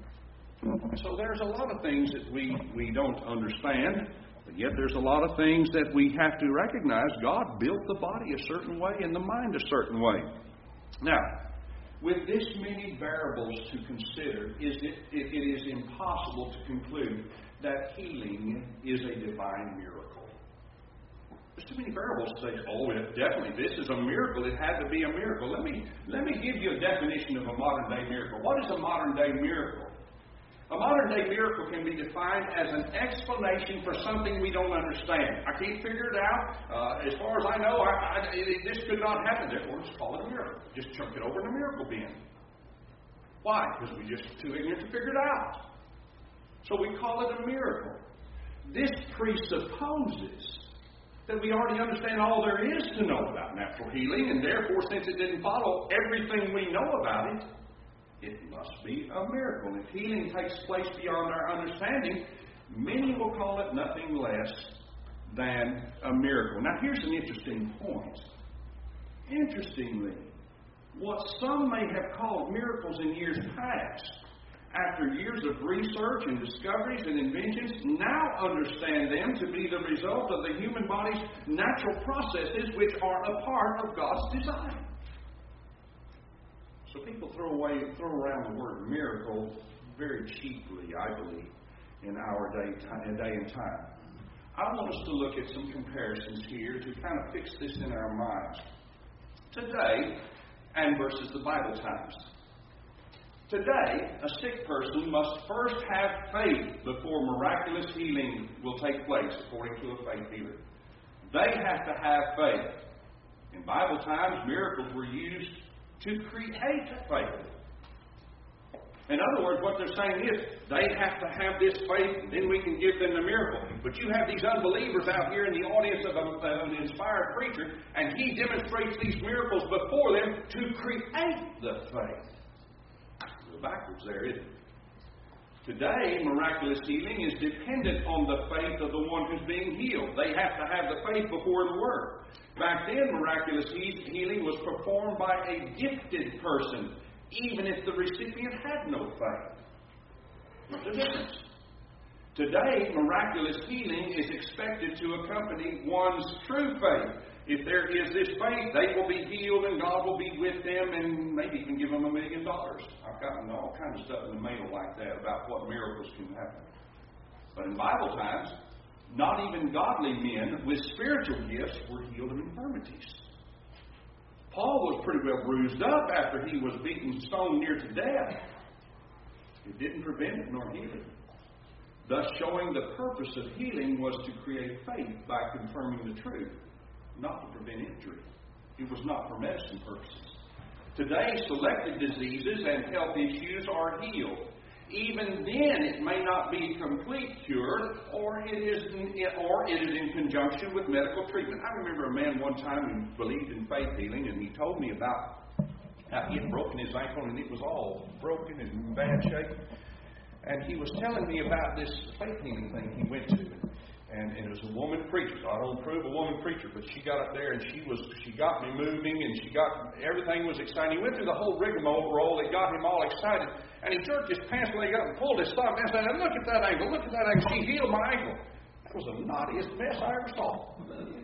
Speaker 1: So there's a lot of things that we don't understand, but yet there's a lot of things that we have to recognize. God built the body a certain way and the mind a certain way. Now, with this many variables to consider, it is impossible to conclude that healing is a divine miracle. There's too many variables to say, oh, definitely, this is a miracle. It had to be a miracle. Let me give you a definition of a modern-day miracle. What is a modern-day miracle? A modern-day miracle can be defined as an explanation for something we don't understand. I can't figure it out. As far as I know, this could not happen. Therefore, just call it a miracle. Just chuck it over in the miracle bin. Why? Because we're just too ignorant to figure it out. So we call it a miracle. This presupposes that we already understand all there is to know about natural healing, and therefore, since it didn't follow everything we know about it, it must be a miracle. If healing takes place beyond our understanding, many will call it nothing less than a miracle. Now, here's an interesting point. Interestingly, what some may have called miracles in years past, after years of research and discoveries and inventions, now understand them to be the result of the human body's natural processes, which are a part of God's design. So people throw around the word miracle very cheaply, I believe, in our day and time. I want us to look at some comparisons here to kind of fix this in our minds. Today, and versus the Bible times. Today, a sick person must first have faith before miraculous healing will take place, according to a faith healer. They have to have faith. In Bible times, miracles were used to create faith. In other words, what they're saying is, they have to have this faith, and then we can give them the miracle. But you have these unbelievers out here in the audience of an inspired preacher, and he demonstrates these miracles before them to create the faith. We're backwards there, isn't it? Today, miraculous healing is dependent on the faith of the one who's being healed. They have to have the faith before the Word. Back then, miraculous healing was performed by a gifted person, even if the recipient had no faith. What's the difference? Today, miraculous healing is expected to accompany one's true faith. If there is this faith, they will be healed and God will be with them and maybe even give them $1 million. I've gotten all kinds of stuff in the mail like that about what miracles can happen. But in Bible times, not even godly men with spiritual gifts were healed of infirmities. Paul was pretty well bruised up after he was beaten stoned near to death. It didn't prevent it nor heal it. Thus showing the purpose of healing was to create faith by confirming the truth, not to prevent injury. It was not for medicine purposes. Today, selected diseases and health issues are healed. Even then, it may not be complete cure, or it is in conjunction with medical treatment. I remember a man one time who believed in faith healing, and he told me about how he had broken his ankle, and it was all broken and in bad shape. And he was telling me about this faith healing thing he went to. And it was a woman preacher. So I don't approve a woman preacher, but she got up there and she got me moving, and everything was exciting. He went through the whole rigmarole that got him all excited. And he jerked his pants leg up and pulled his sock down and said, "Look at that ankle, look at that ankle. She healed my ankle." That was the knottiest mess I ever saw.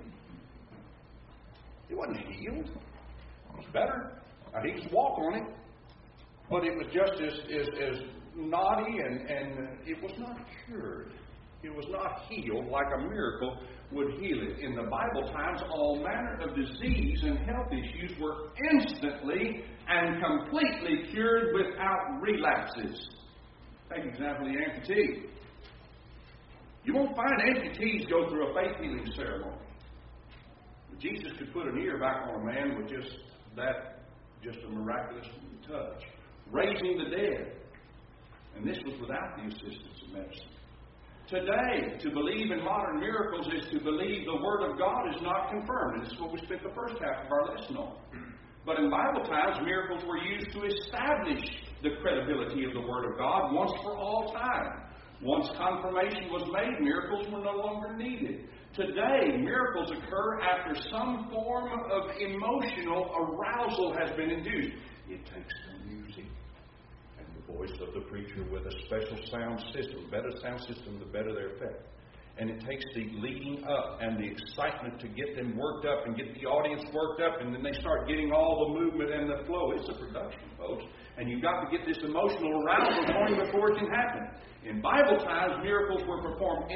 Speaker 1: It wasn't healed. It was better. He could walk on it. But it was just as knotty, and it was not cured. It was not healed like a miracle would heal it. In the Bible times, all manner of disease and health issues were instantly and completely cured without relapses. Take an example of the amputee. You won't find amputees go through a faith healing ceremony. Jesus could put an ear back on a man with just a miraculous touch. Raising the dead. And this was without the assistance of medicine. Today, to believe in modern miracles is to believe the Word of God is not confirmed. This is what we spent the first half of our lesson on. But in Bible times, miracles were used to establish the credibility of the Word of God once for all time. Once confirmation was made, miracles were no longer needed. Today, miracles occur after some form of emotional arousal has been induced. It takes some music. Voice of the preacher with a special sound system. The better sound system, the better their effect. And it takes the leading up and the excitement to get them worked up and get the audience worked up, and then they start getting all the movement and the flow. It's a production, folks. And you've got to get this emotional arousal going before it can happen. In Bible times, miracles were performed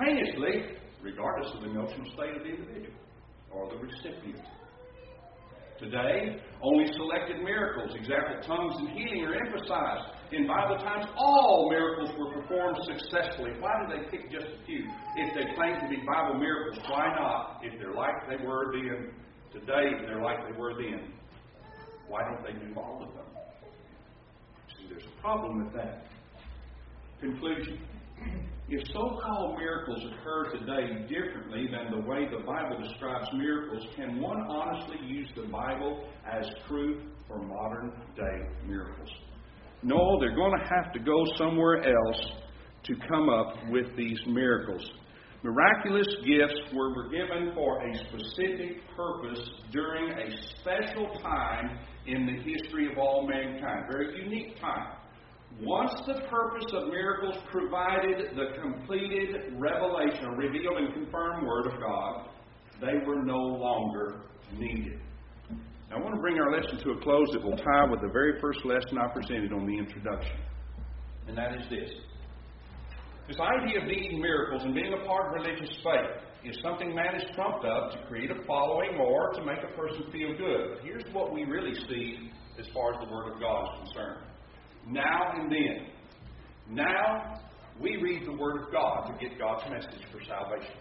Speaker 1: instantaneously, regardless of the emotional state of the individual or the recipient. Today, only selected miracles, example, tongues and healing, are emphasized. In Bible times, all miracles were performed successfully. Why do they pick just a few? If they claim to be Bible miracles, why not? If they're like they were then, today, they're like they were then, why don't they do all of them? See, there's a problem with that. Conclusion. If so-called miracles occur today differently than the way the Bible describes miracles, can one honestly use the Bible as truth for modern-day miracles? No, they're going to have to go somewhere else to come up with these miracles. Miraculous gifts were given for a specific purpose during a special time in the history of all mankind. Very unique time. Once the purpose of miracles provided the completed revelation, or revealed and confirmed Word of God, they were no longer needed. Now, I want to bring our lesson to a close that will tie with the very first lesson I presented on the introduction. And that is this. This idea of needing miracles and being a part of religious faith is something man has trumped up to create a following or to make a person feel good. But here's what we really see as far as the Word of God is concerned. Now and then. Now, we read the Word of God to get God's message for salvation.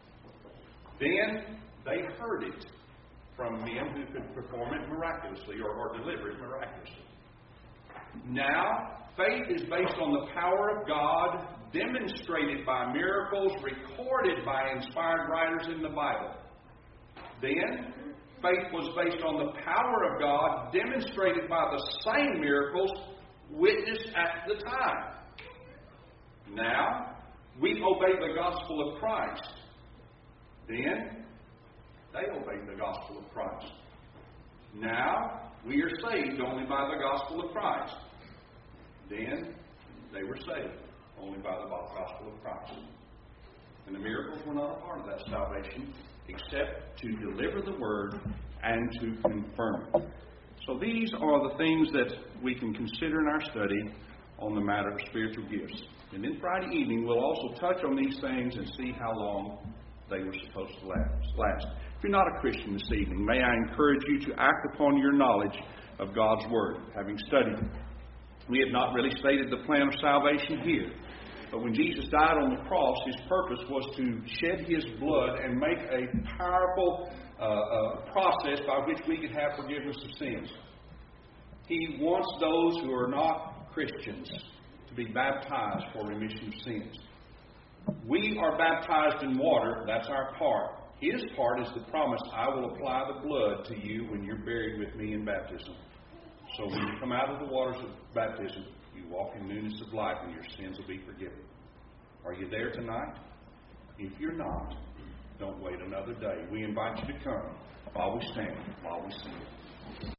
Speaker 1: Then, they heard it from men who could perform it miraculously or deliver it miraculously. Now, faith is based on the power of God, demonstrated by miracles, recorded by inspired writers in the Bible. Then, faith was based on the power of God, demonstrated by the same miracles witnessed at the time. Now, we obey the gospel of Christ. Then, they obeyed the gospel of Christ. Now, we are saved only by the gospel of Christ. Then, they were saved only by the gospel of Christ. And the miracles were not a part of that salvation, except to deliver the word and to confirm it. So these are the things that we can consider in our study on the matter of spiritual gifts. And then Friday evening, we'll also touch on these things and see how long they were supposed to last. If you're not a Christian this evening, may I encourage you to act upon your knowledge of God's Word, having studied it. We have not really stated the plan of salvation here. But when Jesus died on the cross, His purpose was to shed His blood and make a powerful process by which we could have forgiveness of sins. He wants those who are not Christians to be baptized for remission of sins. We are baptized in water. That's our part. His part is the promise, I will apply the blood to you when you're buried with me in baptism. So when you come out of the waters of baptism, you walk in newness of life and your sins will be forgiven. Are you there tonight? If you're not, don't wait another day. We invite you to come while we stand, while we sing.